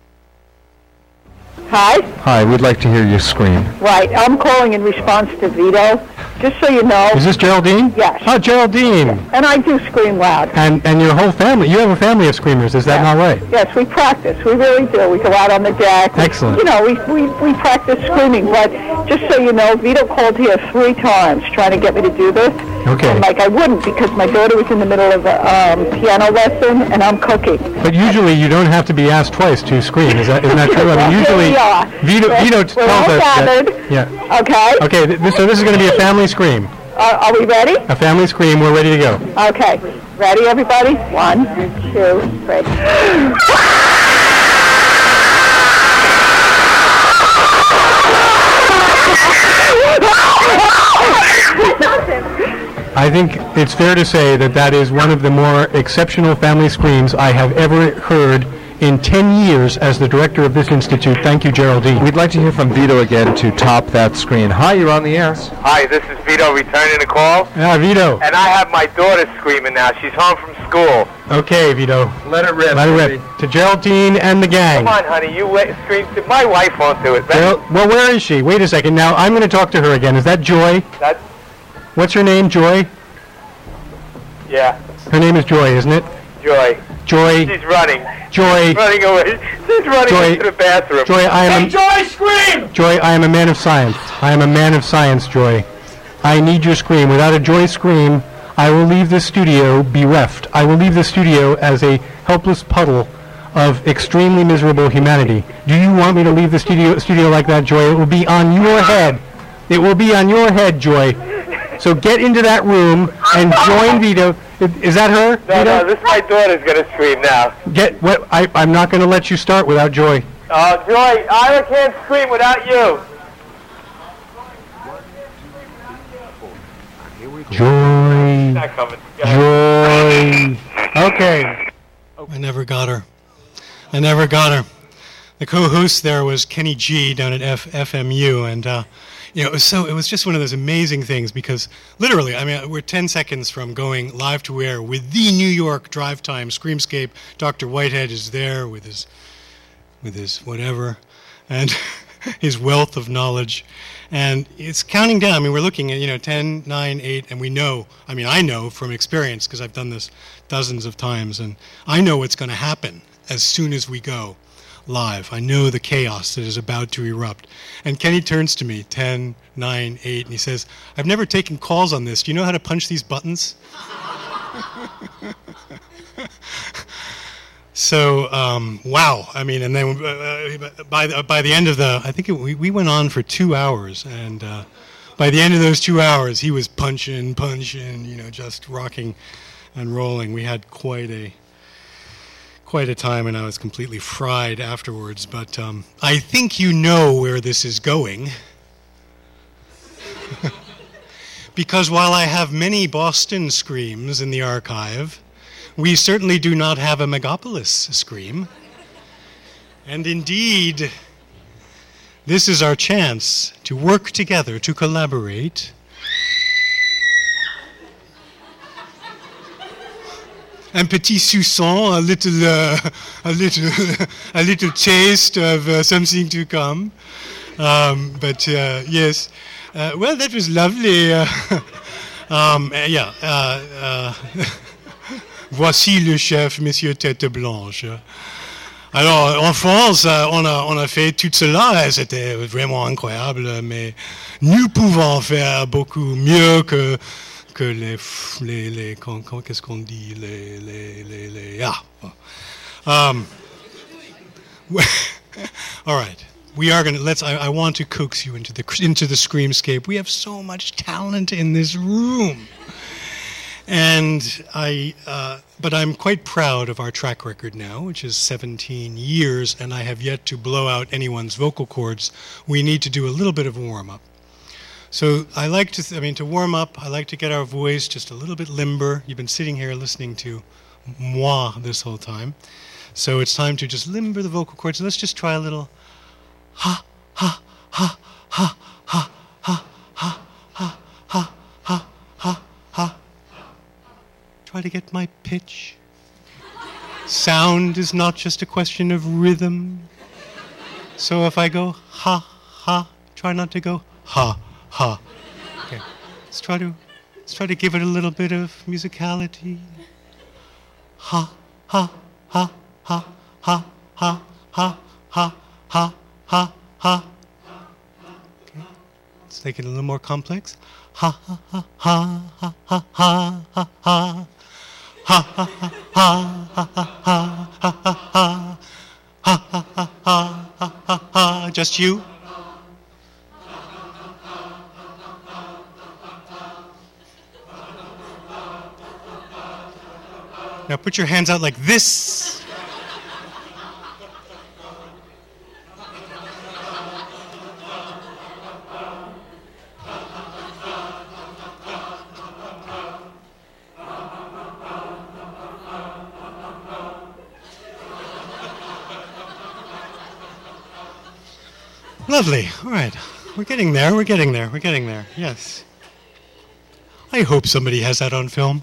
Hi. Hi, we'd like to hear you scream. Right, I'm calling in response to Vito. Just so you know. Is this Geraldine? Yes. Oh, Geraldine. And I do scream loud. And and your whole family, you have a family of screamers, is that Yes. not right? Yes, we practice. We really do. We go out on the deck. Excellent. You know, we, we, we practice screaming. But just so you know, Vito called here three times trying to get me to do this. Okay. And like I wouldn't because my daughter was in the middle of a um, piano lesson and I'm cooking. But usually you don't have to be asked twice to scream, is that, isn't that true? I mean, usually Here we are. Vito, We're- Vito we're tells all us gathered. that... Yeah. Okay. Okay, th- so this is going to be a family scream. Uh, are we ready? A family scream, we're ready to go. Okay. Ready, everybody? One, two, three. I think it's fair to say that that is one of the more exceptional family screams I have ever heard in ten years as the director of this institute. Thank you, Geraldine. We'd like to hear from Vito again to top that screen. Hi, you're on the air. Hi, this is Vito returning the call. Yeah, Vito. And I have my daughter screaming now. She's home from school. Okay, Vito. Let it rip. Let it rip. To Geraldine and the gang. Come on, honey, you wait, scream. To, my wife won't do it. Well, well, where is she? Wait a second. Now, I'm going to talk to her again. Is that Joy? That's, What's her name, Joy? yeah, Her name is Joy, isn't it? Joy. Joy. She's running. Joy. She's running away. She's running Joy. into the bathroom. Joy, I am Hey, a- Joy, scream! Joy, I am a man of science. I am a man of science, Joy. I need your scream. Without a Joy scream, I will leave this studio bereft. I will leave the studio as a helpless puddle of extremely miserable humanity. Do you want me to leave the studio studio like that, Joy? It will be on your head. It will be on your head, Joy. So get into that room and join Vito. Is that her, No, Vito? no, this my daughter's going to scream now. Get what? I, I'm not going to let you start without Joy. Oh, Joy, I can't scream without you. Joy. Not coming. Go ahead. Joy. Okay. I never got her. I never got her. The co-host there was Kenny G down at F- FMU, and uh, you know, it was so it was just one of those amazing things because literally, I mean, we're ten seconds from going live to air with the New York Drive Time Screamscape. Doctor Whitehead is there with his with his whatever, and his wealth of knowledge, and it's counting down. I mean, we're looking at, you know, ten, nine, eight, and we know, I mean, I know from experience because I've done this dozens of times, and I know what's going to happen as soon as we go live. I know the chaos that is about to erupt. And Kenny turns to me, ten, nine, eight, and he says, I've never taken calls on this. Do you know how to punch these buttons? So, um, wow. I mean, and then uh, by, the, by the end of the, I think it, we, we went on for two hours, and uh, by the end of those two hours, he was punching, punching, you know, just rocking and rolling. We had quite a quite a time, and I was completely fried afterwards. But um, I think you know where this is going. because while I have many Boston screams in the archive, we certainly do not have a Megapolis scream. And indeed, this is our chance to work together, to collaborate. Un petit soupçon, a little, uh, a little, a little taste of uh, something to come. Um, but uh, yes, uh, well, that was lovely. Uh, um, yeah. Uh, uh, Voici le chef, Monsieur Tête Blanche. Alors, en France, on a, on a fait tout cela et c'était vraiment incroyable, mais nous pouvons faire beaucoup mieux que, que les, les, les quand, quand, qu'est-ce qu'on dit, les, les, les, les, ah. Um, all right. We are going to, let's, I, I want to coax you into the, into the Screamscape. We have so much talent in this room. And I, uh, but I'm quite proud of our track record now, which is seventeen years, and I have yet to blow out anyone's vocal cords. We need to do a little bit of a warm-up. So I like to, th- I mean, to warm up, I like to get our voice just a little bit limber. You've been sitting here listening to moi this whole time. So it's time to just limber the vocal cords. Let's just try a little ha, ha, ha, ha, ha, ha, ha, ha, ha, ha, ha, ha. Try to get my pitch. Sound is not just a question of rhythm. So if I go ha, ha, try not to go ha, ha. Okay. Let's try to let's try to give it a little bit of musicality. Ha, ha, ha, ha, ha, ha, ha, ha, ha, ha, ha. Okay. Let's make it a little more complex. Ha, ha, ha, ha, ha, ha, ha, ha, ha. Ha ha ha ha ha ha ha ha ha ha ha ha ha ha ha ha. Just you? Now put your hands out like this. Lovely. All right. We're getting there. We're getting there. We're getting there. Yes. I hope somebody has that on film.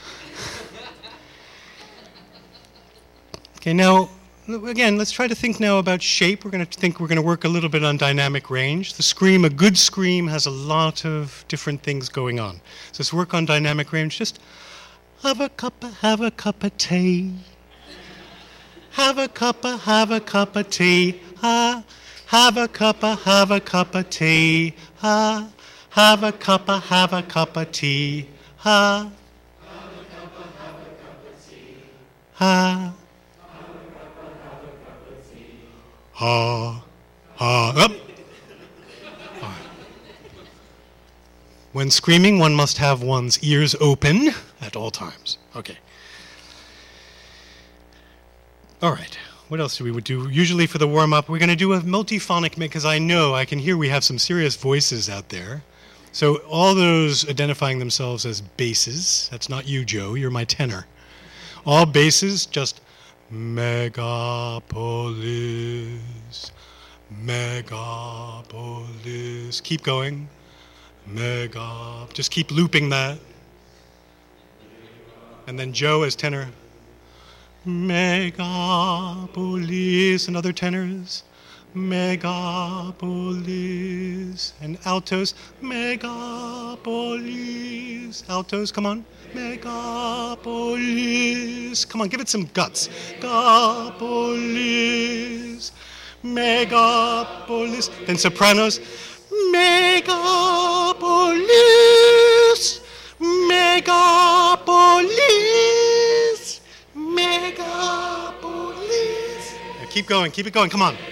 Okay, now, again, let's try to think now about shape. We're going to think we're going to work a little bit on dynamic range. The scream, a good scream, has a lot of different things going on. So let's work on dynamic range. Just have a cup of, have a cup of tea. Have a cup of, have a cup of tea. Ha. Have a cuppa, have a cup of tea, ha. Have a cuppa, have a cup of tea, ha. Ha. Ha. Ha. Up. When screaming, one must have one's ears open at all times. Okay. All right. What else do we would do? Usually for the warm-up, we're going to do a multiphonic, because I know, I can hear we have some serious voices out there. So all those identifying themselves as basses, that's not you, Joe, you're my tenor. All basses, just Megapolis, Megapolis. Keep going. Mega. Just keep looping that. And then Joe as tenor. Megapolis, and other tenors, Megapolis, and altos, Megapolis, altos, come on, Megapolis, come on, give it some guts, Megapolis, Megapolis, then sopranos, Megapolis, Megapolis, Megapolis. Now keep going, keep it going, come on.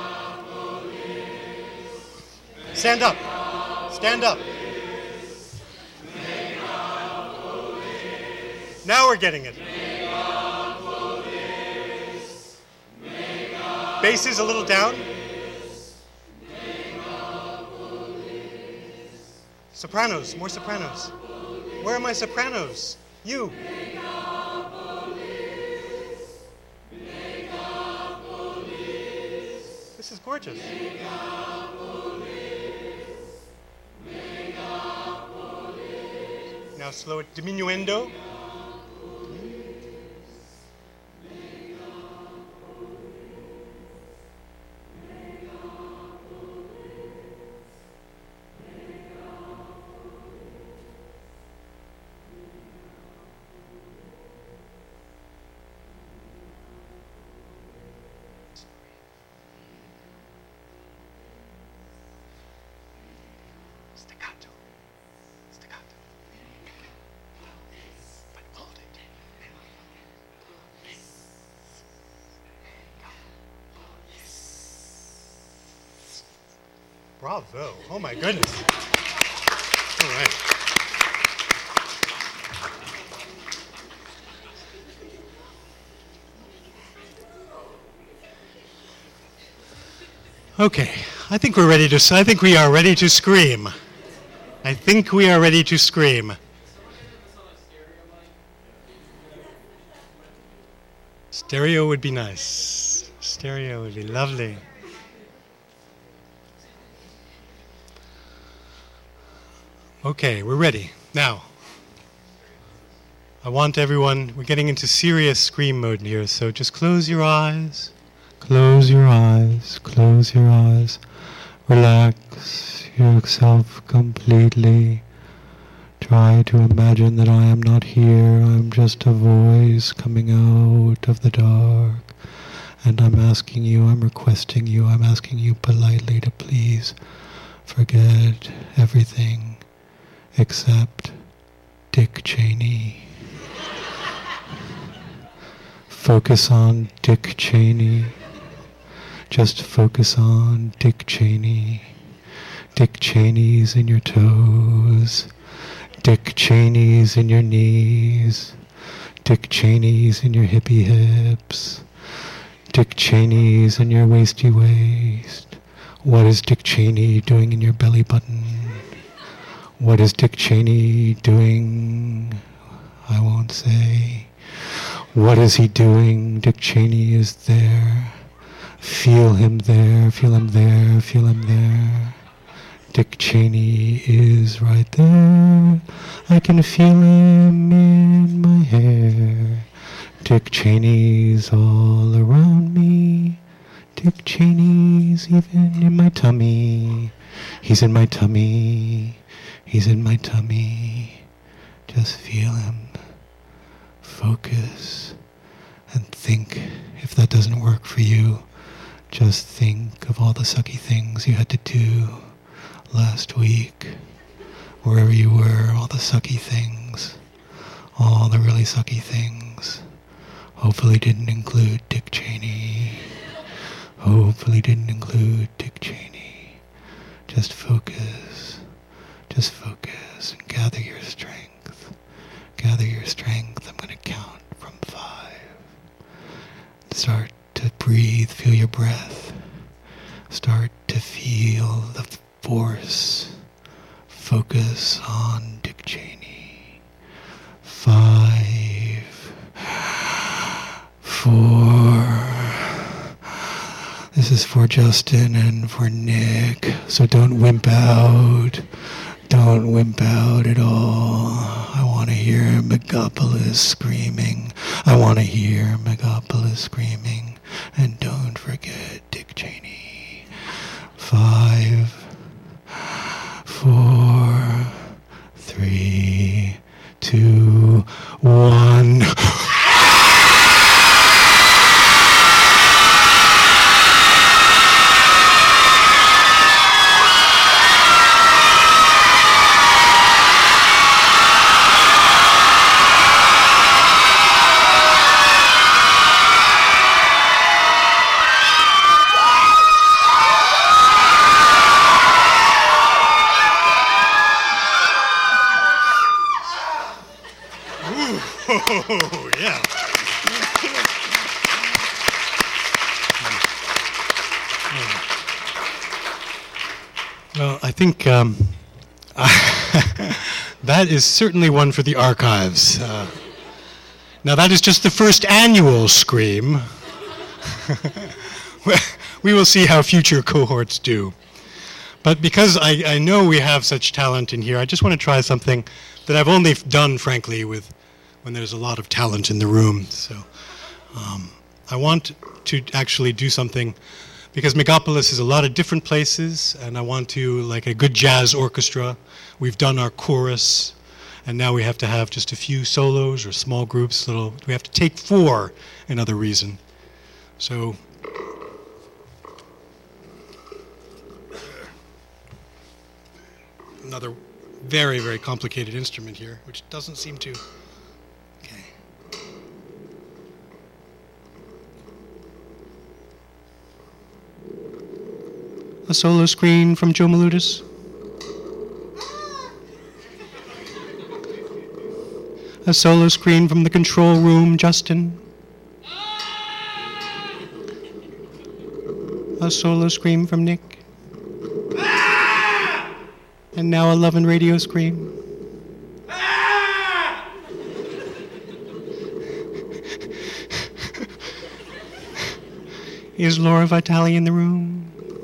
Stand up, stand up. Now we're getting it. Basses a little down. Sopranos, more sopranos. Where are my sopranos? You. This is gorgeous. Now slow it, diminuendo. Bravo. Oh my goodness. All right. Okay. I think we're ready to I think we are ready to scream. I think we are ready to scream. Stereo would be nice. Stereo would be lovely. Okay, we're ready. Now, I want everyone, we're getting into serious scream mode here, so just close your eyes. Close your eyes, close your eyes. Relax yourself completely. Try to imagine that I am not here. I'm just a voice coming out of the dark. And I'm asking you, I'm requesting you, I'm asking you politely to please forget everything except Dick Cheney. Focus on Dick Cheney. Just focus on Dick Cheney. Dick Cheney's in your toes. Dick Cheney's in your knees. Dick Cheney's in your hippie hips. Dick Cheney's in your waisty waist. What is Dick Cheney doing in your belly button? What is Dick Cheney doing? I won't say. What is he doing? Dick Cheney is there. Feel him there, feel him there, feel him there. Dick Cheney is right there. I can feel him in my hair. Dick Cheney's all around me. Dick Cheney's even in my tummy. He's in my tummy. He's in my tummy. Just feel him. Focus. And think, if that doesn't work for you, just think of all the sucky things you had to do last week. Wherever you were, all the sucky things. All the really sucky things. Hopefully didn't include Dick Cheney. Hopefully didn't include Dick Cheney. Just focus. Just focus and gather your strength. Gather your strength. I'm going to count from five. Start to breathe. Feel your breath. Start to feel the force. Focus on Dick Cheney. Five. Four. This is for Justin and for Nick. So don't wimp out. Don't wimp out at all. I want to hear Megapolis screaming. I want to hear Megapolis screaming. And don't forget Dick Cheney. Five, four, three, two, one. Oh, yeah. Well, I think um, I, That is certainly one for the archives. Uh, now that is just the first annual Scream. We will see how future cohorts do. But because I, I know we have such talent in here, I just want to try something that I've only done, frankly, with when there's a lot of talent in the room. So um, I want to actually do something because Megapolis is a lot of different places, and I want to, like a good jazz orchestra, we've done our chorus, and now we have to have just a few solos or small groups. Little, we have to take four, another reason. So another very, very complicated instrument here, which doesn't seem to... Okay. A solo screen from Joe Maludis. A solo screen from the control room, Justin. A solo scream from Nick. And now a Love and Radio scream. Is Laura Vitale in the room?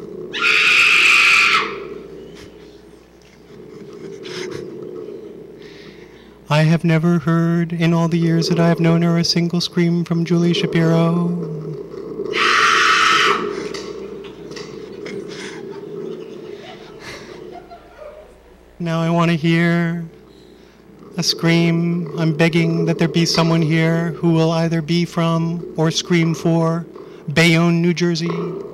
I have never heard, in all the years that I have known her, a single scream from Julie Shapiro. Now I want to hear a scream. I'm begging that there be someone here who will either be from or scream for Bayonne, New Jersey.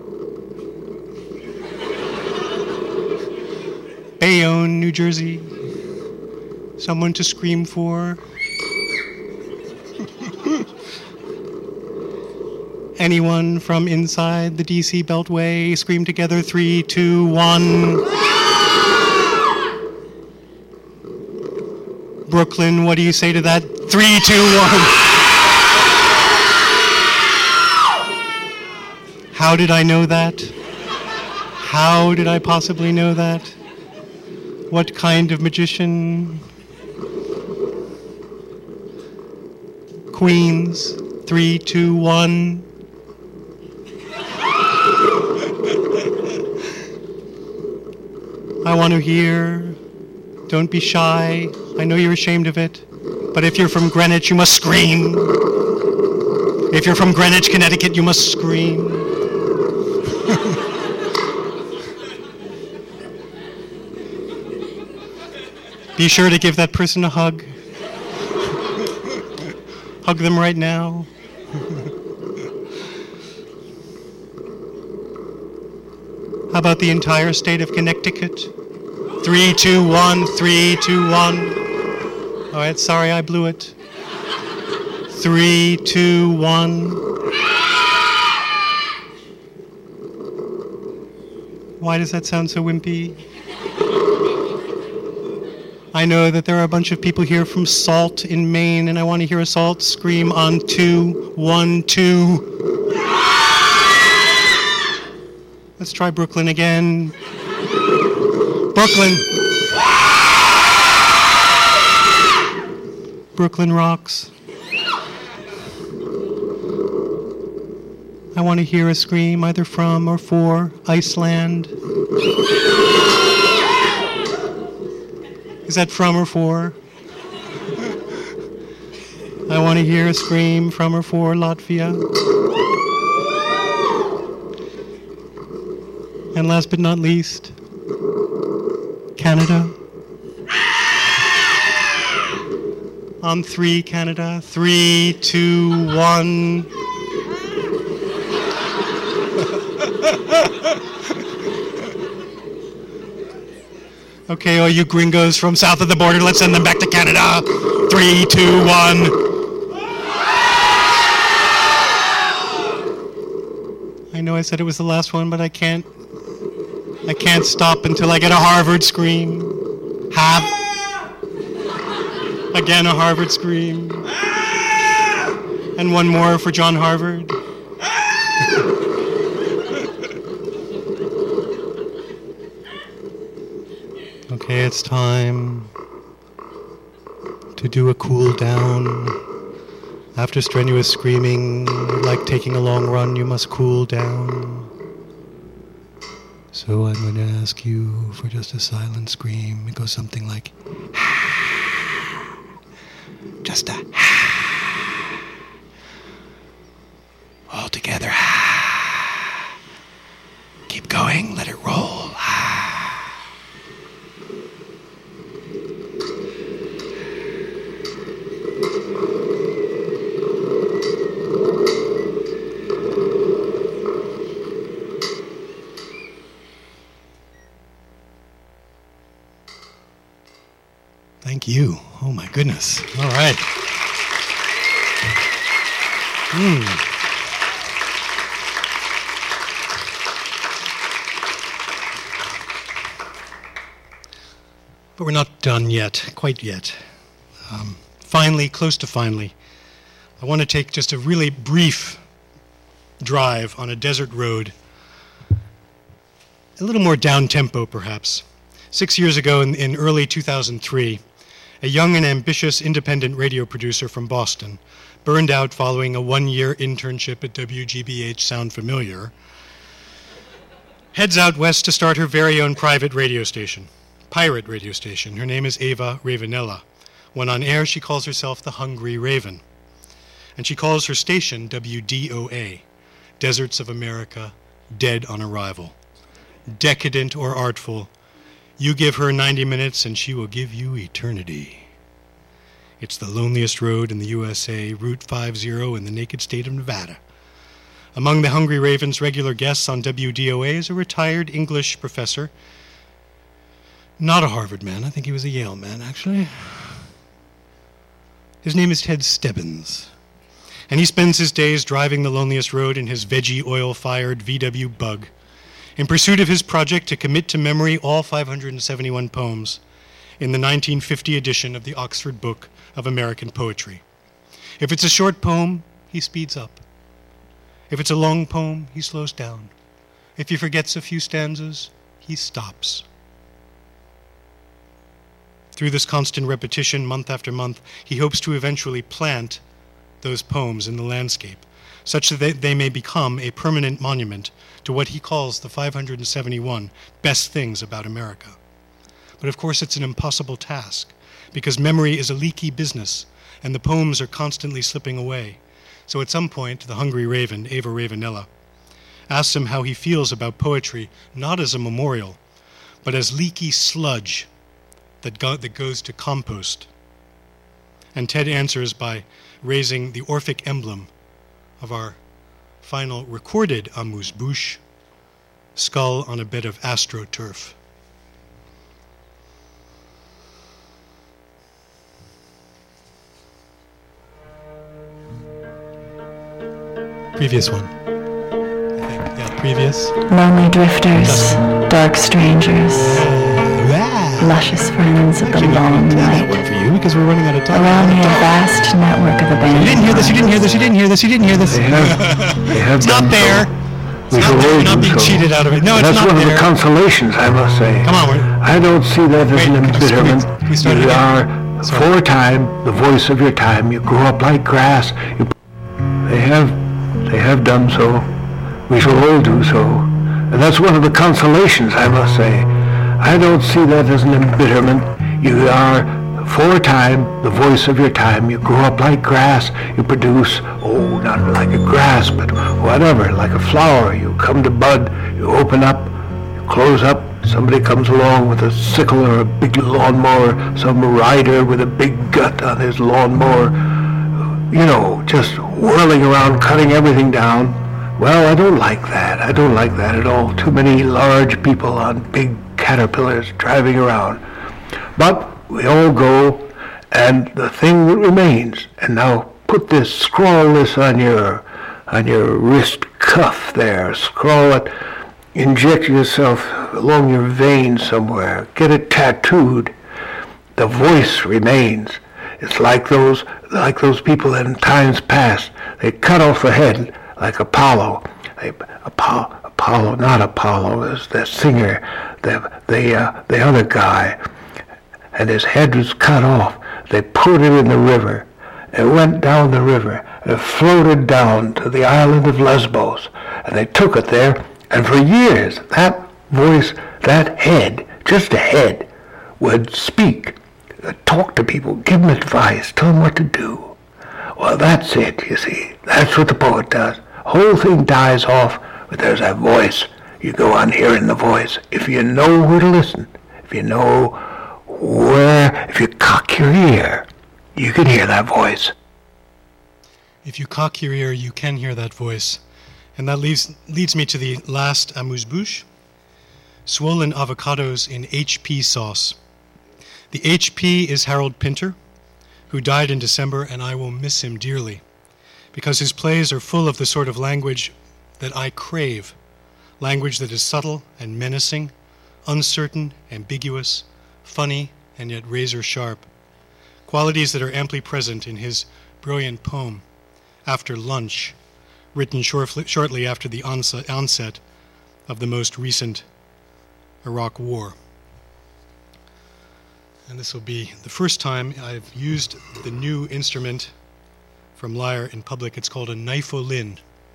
Bayonne, New Jersey. Someone to scream for. Anyone from inside the D C Beltway, scream together, three, two, one. Brooklyn, what do you say to that? Three, two, one. How did I know that? How did I possibly know that? What kind of magician? Queens, three, two, one. I want to hear. Don't be shy. I know you're ashamed of it. But if you're from Greenwich, you must scream. If you're from Greenwich, Connecticut, you must scream. Be sure to give that person a hug. Hug them right now. How about the entire state of Connecticut? Three, two, one, three, two, one. All right, sorry, I blew it. Three, two, one. Why does that sound so wimpy? I know that there are a bunch of people here from Salt in Maine, and I want to hear a Salt scream on two, one, two. Let's try Brooklyn again. Brooklyn. Brooklyn rocks. I want to hear a scream either from or for Iceland. Is that from or for? I want to hear a scream from or for Latvia. And last but not least, Canada. On three, Canada. Three, two, one. Okay, all you gringos from south of the border, let's send them back to Canada. Three, two, one. I know I said it was the last one, but I can't. I can't stop until I get a Harvard scream. Have. Again, a Harvard scream. And one more for John Harvard. Okay, it's time. to do a cool down. After strenuous screaming, like taking a long run, you must cool down. So I'm going to ask you for just a silent scream. It goes something like, just a all together. Keep going, let it roll. Thank you. Oh my goodness. All right. Hmm. But we're not done yet, quite yet. Um, finally, close to finally, I want to take just a really brief drive on a desert road, a little more down-tempo perhaps. Six years ago, in, in early two thousand three, a young and ambitious independent radio producer from Boston burned out following a one-year internship at W G B H Sound Familiar, heads out west to start her very own private radio station, pirate radio station. Her name is Ava Ravenella. When on air, she calls herself the Hungry Raven. And she calls her station W D O A, Deserts of America, Dead on Arrival. Decadent or artful, you give her ninety minutes and she will give you eternity. It's the loneliest road in the U S A, Route fifty in the naked state of Nevada. Among the Hungry Raven's regular guests on W D O A is a retired English professor. Not a Harvard man, I think he was a Yale man, actually. His name is Ted Stebbins. And he spends his days driving the loneliest road in his veggie oil-fired V W Bug, in pursuit of his project to commit to memory all five hundred seventy-one poems in the nineteen fifty edition of the Oxford Book of American Poetry. If it's a short poem, he speeds up. If it's a long poem, he slows down. If he forgets a few stanzas, he stops. Through this constant repetition, month after month, he hopes to eventually plant those poems in the landscape, such that they, they may become a permanent monument to what he calls the five hundred seventy-one best things about America. But of course it's an impossible task, because memory is a leaky business, and the poems are constantly slipping away. So at some point, the Hungry Raven, Ava Ravenella, asks him how he feels about poetry, not as a memorial, but as leaky sludge that, go, that goes to compost. And Ted answers by raising the Orphic emblem of our final recorded amuse-bouche, skull on a bed of astroturf. Previous one. I think, yeah, previous. Lonely drifters, dark strangers, luscious friends of the long night. That one for you because we're running out of time. Around me a vast network of abandoned. You didn't hear this. You didn't hear this. You didn't hear this. You didn't hear this. They have, they have it's not there. So. It's not there. You're not being so. cheated out of it. No, it's That's not there. That's one of the consolations, I must say. Come on, we're, I don't see that as wait, an embitterment. We, we you are, for a time, the voice of your time. You grew up like grass. You, they have, they have done so. We shall all do so. And that's one of the consolations, I must say. I don't see that as an embitterment. You are, for a time, the voice of your time. You grew up like grass. You produce, oh, not like a grass, but whatever, like a flower. You come to bud. You open up. You close up. Somebody comes along with a sickle or a big lawnmower. Some rider with a big gut on his lawnmower. You know, just whirling around, cutting everything down. Well, I don't like that. I don't like that at all. Too many large people on big caterpillars driving around. But we all go, and the thing that remains, and now put this, scrawl this on your, on your wrist cuff there. Scrawl it, inject yourself along your vein somewhere. Get it tattooed. The voice remains. It's like those, like those people in times past. They cut off the head. Like Apollo, they, Apollo, Apollo, not Apollo, is the singer, the the uh, the other guy, and his head was cut off. They put it in the river. It went down the river, and it floated down to the island of Lesbos. And they took it there, and for years, that voice, that head, just a head, would speak, uh, talk to people, give them advice, tell them what to do. Well, that's it, you see. That's what the poet does. Whole thing dies off, but there's that voice. You go on hearing the voice. If you know where to listen, if you know where, if you cock your ear, you can hear that voice. If you cock your ear, you can hear that voice. And that leads, leads me to the last amuse-bouche. Swollen avocados in H P sauce. The H P is Harold Pinter, who died in December, and I will miss him dearly, because his plays are full of the sort of language that I crave, language that is subtle and menacing, uncertain, ambiguous, funny, and yet razor-sharp, qualities that are amply present in his brilliant poem, After Lunch, written shortly after the onset of the most recent Iraq War. And this will be the first time I've used the new instrument from Lyre in public. It's called a knifeolin.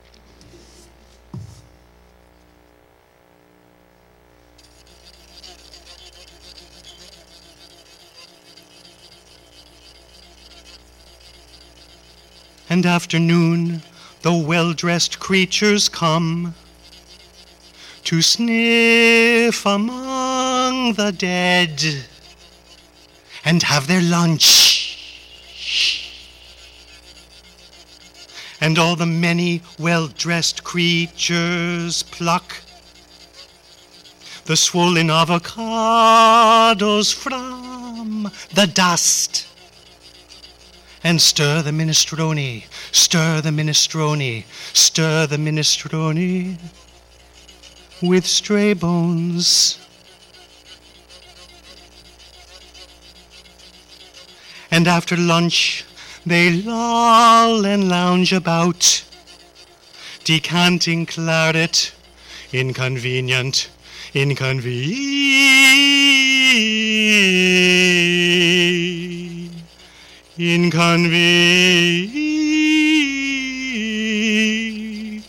And afternoon, the well-dressed creatures come to sniff among the dead and have their lunch. And all the many well-dressed creatures pluck the swollen avocados from the dust and stir the minestrone, stir the minestrone, stir the minestrone with stray bones. And after lunch, they loll and lounge about, decanting claret, inconvenient, inconvenient, inconvenient,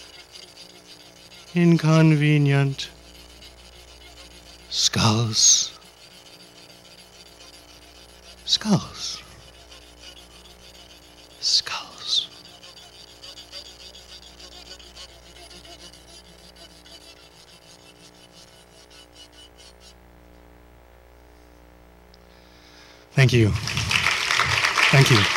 inconvenient skulls. Skulls. Skulls. Thank you. Thank you.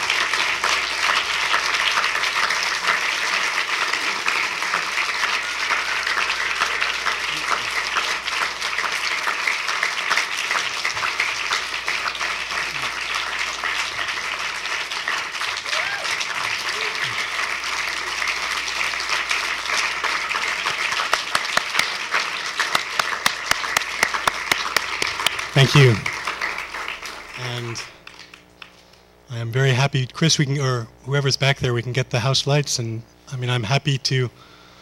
Thank you. And I am very happy, Chris, we can, or whoever's back there, we can get the house lights. And I mean, I'm happy to,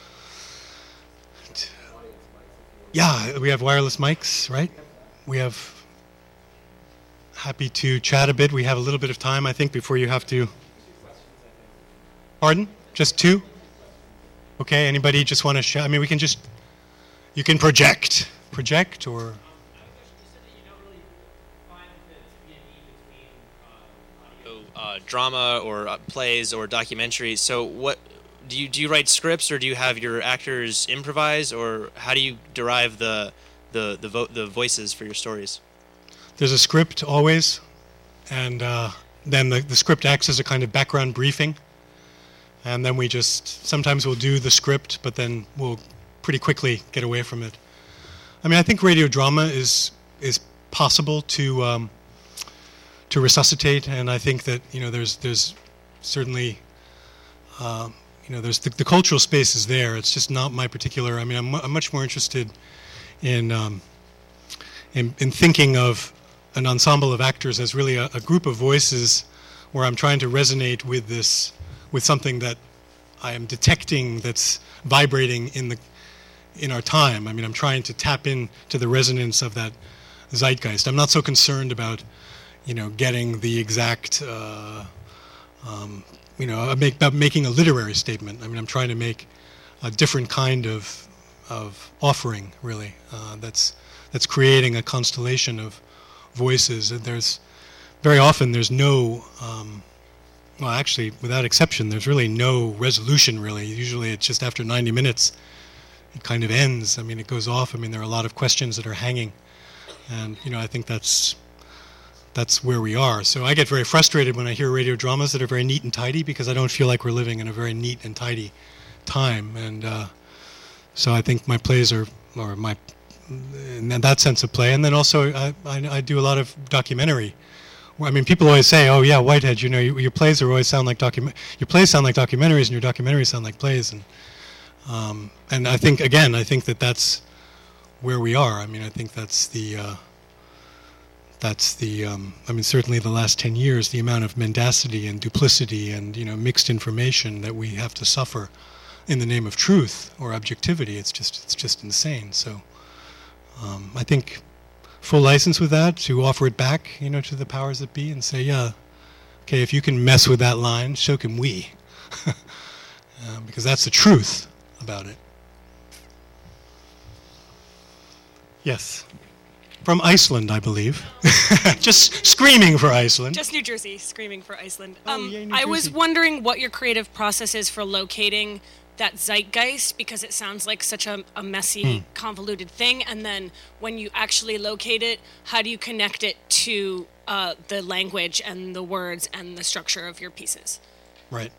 to yeah, we have wireless mics, right? We have, happy to chat a bit. We have a little bit of time, I think, before you have to. Pardon? Just two? Okay, anybody just want to shout? I mean, we can just, you can project. Project or? Uh, drama or uh, plays or documentaries. So what do you do you write scripts, or do you have your actors improvise, or how do you derive the the the, vo- the voices for your stories? There's a script always, and uh, then the, the script acts as a kind of background briefing, and then we just sometimes we'll do the script, but then we'll pretty quickly get away from it. I mean, I think radio drama is is possible to um, to resuscitate, and I think that you know there's there's certainly uh, you know there's the, the cultural space is there. It's just not my particular. I mean, I'm, I'm much more interested in, um, in in thinking of an ensemble of actors as really a, a group of voices, where I'm trying to resonate with this with something that I am detecting that's vibrating in the in our time. I mean, I'm trying to tap in to the resonance of that zeitgeist. I'm not so concerned about you know, getting the exact, uh, um, you know, make, about making a literary statement. I mean, I'm trying to make a different kind of of offering, really. Uh, that's that's creating a constellation of voices. And there's very often there's no, um, well, actually, without exception, there's really no resolution. Really, usually it's just after ninety minutes, it kind of ends. I mean, it goes off. I mean, there are a lot of questions that are hanging, and you know, I think that's that's where we are. So I get very frustrated when I hear radio dramas that are very neat and tidy, because I don't feel like we're living in a very neat and tidy time. And uh, so I think my plays are, or my, in that sense of play. And then also I, I, I do a lot of documentary. I mean, people always say, "Oh yeah, Whitehead, you know, you, your plays are always sound like document. Your plays sound like documentaries, and your documentaries sound like plays." And um, and I think again, I think that that's where we are. I mean, I think that's the uh, that's the. Um, I mean, certainly the last ten years, the amount of mendacity and duplicity and you know mixed information that we have to suffer in the name of truth or objectivity. It's just it's just insane. So um, I think. Full license with that, to offer it back, you know, to the powers that be and say, yeah, okay, if you can mess with that line, so can we. uh, because that's the truth about it. Yes. From Iceland, I believe. Just screaming for Iceland. Just New Jersey, screaming for Iceland. Um, Oh, yay, New I was Jersey. wondering what your creative process is for locating that zeitgeist, because it sounds like such a, a messy, Hmm. convoluted thing. And then when you actually locate it, how do you connect it to uh, the language and the words and the structure of your pieces? Right.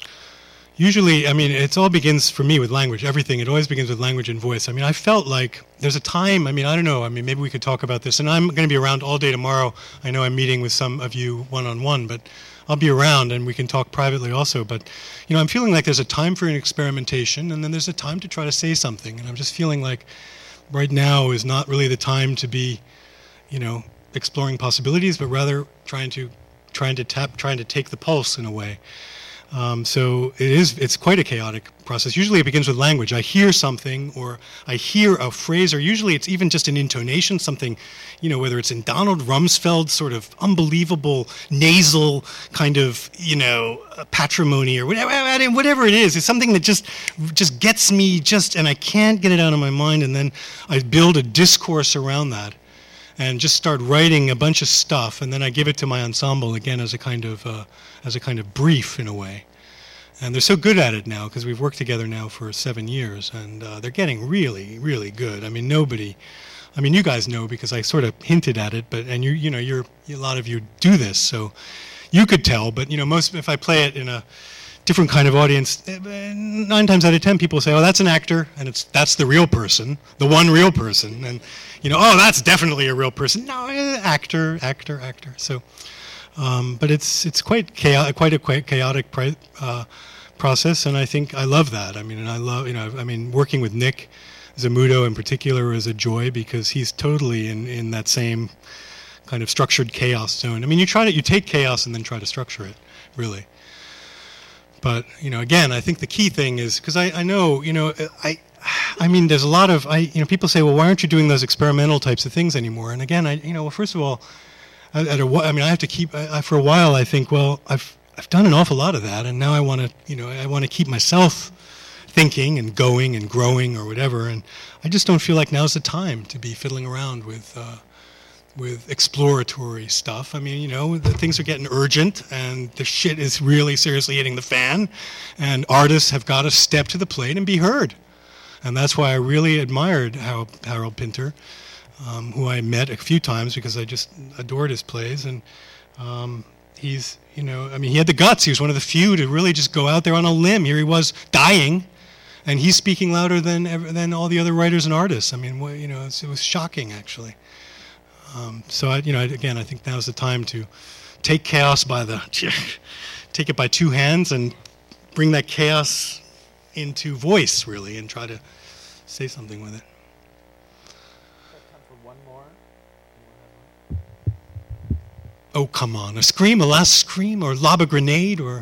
Usually, I mean, it all begins for me with language, everything. It always begins with language and voice. I mean, I felt like there's a time, I mean, I don't know, I mean, maybe we could talk about this. And I'm going to be around all day tomorrow. I know I'm meeting with some of you one-on-one, but I'll be around and we can talk privately also. But, you know, I'm feeling like there's a time for an experimentation, and then there's a time to try to say something. And I'm just feeling like right now is not really the time to be, you know, exploring possibilities, but rather trying to trying to tap, trying to take the pulse in a way. Um, so it is, it's quite a chaotic process. Usually it begins with language. I hear something, or I hear a phrase, or usually it's even just an intonation, something, you know, whether it's in Donald Rumsfeld's sort of unbelievable nasal kind of, you know, uh, patrimony, or whatever, whatever it is. It's something that just, just gets me just, and I can't get it out of my mind, and then I build a discourse around that. And just start writing a bunch of stuff, and then I give it to my ensemble again as a kind of uh, as a kind of brief in a way. And they're so good at it now because we've worked together now for seven years, and uh, they're getting really, really good. I mean, nobody. I mean, you guys know because I sort of hinted at it, but and you, you know, you're a lot of you do this, so you could tell. But you know, most if I play it in a different kind of audience, nine times out of ten people say, "Oh, that's an actor," and it's that's the real person, the one real person, and you know, "Oh, that's definitely a real person." No, eh, actor, actor, actor. So, um, but it's it's quite chaotic, quite a quite chaotic pri- uh, process, and I think I love that. I mean, and I love you know, I mean, working with Nick Zamudo in particular is a joy because he's totally in in that same kind of structured chaos zone. I mean, you try to you take chaos and then try to structure it, really. But, you know, again, I think the key thing is, because I, I know, you know, I I mean, there's a lot of, I you know, people say, well, why aren't you doing those experimental types of things anymore? And again, I, you know, well, first of all, I, at a, I mean, I have to keep, I, I, for a while, I think, well, I've I've done an awful lot of that, and now I want to, you know, I want to keep myself thinking and going and growing or whatever, and I just don't feel like now's the time to be fiddling around with, uh, with exploratory stuff. I mean, you know, the things are getting urgent and the shit is really seriously hitting the fan, and artists have got to step to the plate and be heard. And that's why I really admired Harold, Harold Pinter, um, who I met a few times because I just adored his plays. And um, he's, you know, I mean, he had the guts. He was one of the few to really just go out there on a limb. Here he was dying, and he's speaking louder than ever, than all the other writers and artists. I mean, you know, it was, it was shocking, actually. Um, so, I, you know, again, I think now's the time to take chaos by the, take it by two hands and bring that chaos into voice, really, and try to say something with it. Time for one more. Oh, come on. A scream, a last scream, or lob a grenade, or...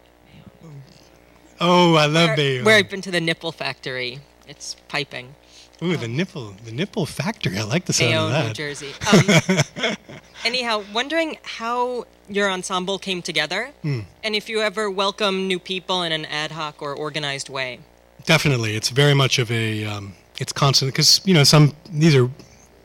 Oh, I love We're, Bayeux. we're open to the nipple factory. It's piping. Ooh, the nipple, the nipple factory. I like the sound Mayo, of that. New Jersey. Um, anyhow, wondering how your ensemble came together, Mm. and if you ever welcome new people in an ad hoc or organized way. Definitely, it's very much of a, um, it's constant, because, you know, some, these are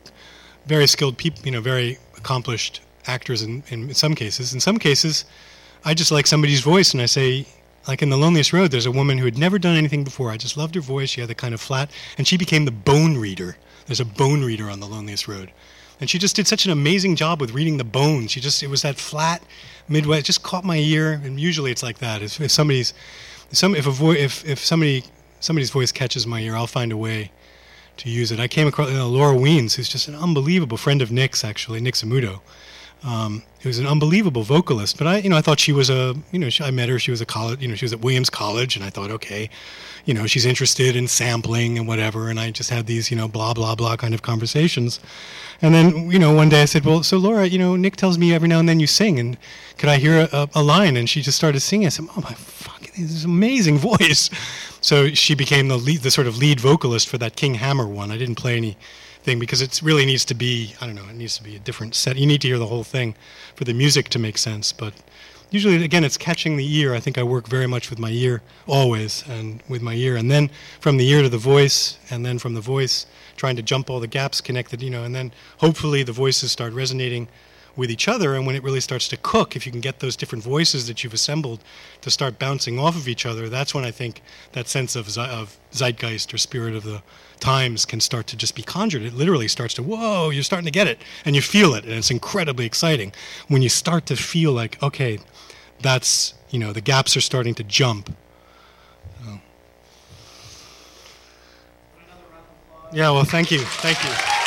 very skilled people, you know, very accomplished actors in, in some cases. In some cases, I just like somebody's voice, and I say, like in The Loneliest Road, there's a woman who had never done anything before. I just loved her voice. She had the kind of flat, and she became the bone reader. There's a bone reader on The Loneliest Road. And she just did such an amazing job with reading the bones. She just, it was that flat midway. It just caught my ear, and usually it's like that. If, if somebody's, some, if a vo- if, if somebody, somebody's voice catches my ear, I'll find a way to use it. I came across uh, Laura Weens, who's just an unbelievable friend of Nick's, actually, Nick Zamudo. Um, who's an unbelievable vocalist, but I, you know, I thought she was a, you know, she, I met her, she was a college, you know, she was at Williams College, and I thought, okay, you know, she's interested in sampling and whatever, and I just had these, you know, blah, blah, blah kind of conversations. And then, you know, one day I said, well, so Laura, you know, Nick tells me every now and then you sing, and could I hear a, a line? And she just started singing. I said, oh my fucking, this is an amazing voice. So she became the lead, the sort of lead vocalist for that King Hammer one. I didn't play any thing because it really needs to be, I don't know, it needs to be a different set. You need to hear the whole thing for the music to make sense. But usually, again, it's catching the ear. I think I work very much with my ear, always, and with my ear. And then from the ear to the voice, and then from the voice, trying to jump all the gaps connected, you know, and then hopefully the voices start resonating with each other. And when it really starts to cook, if you can get those different voices that you've assembled to start bouncing off of each other, that's when I think that sense of, ze- of zeitgeist or spirit of the times can start to just be conjured. It literally starts to, whoa, you're starting to get it, and you feel it, and it's incredibly exciting when you start to feel like, okay, that's, you know, the gaps are starting to jump. So. Yeah, well, thank you, thank you.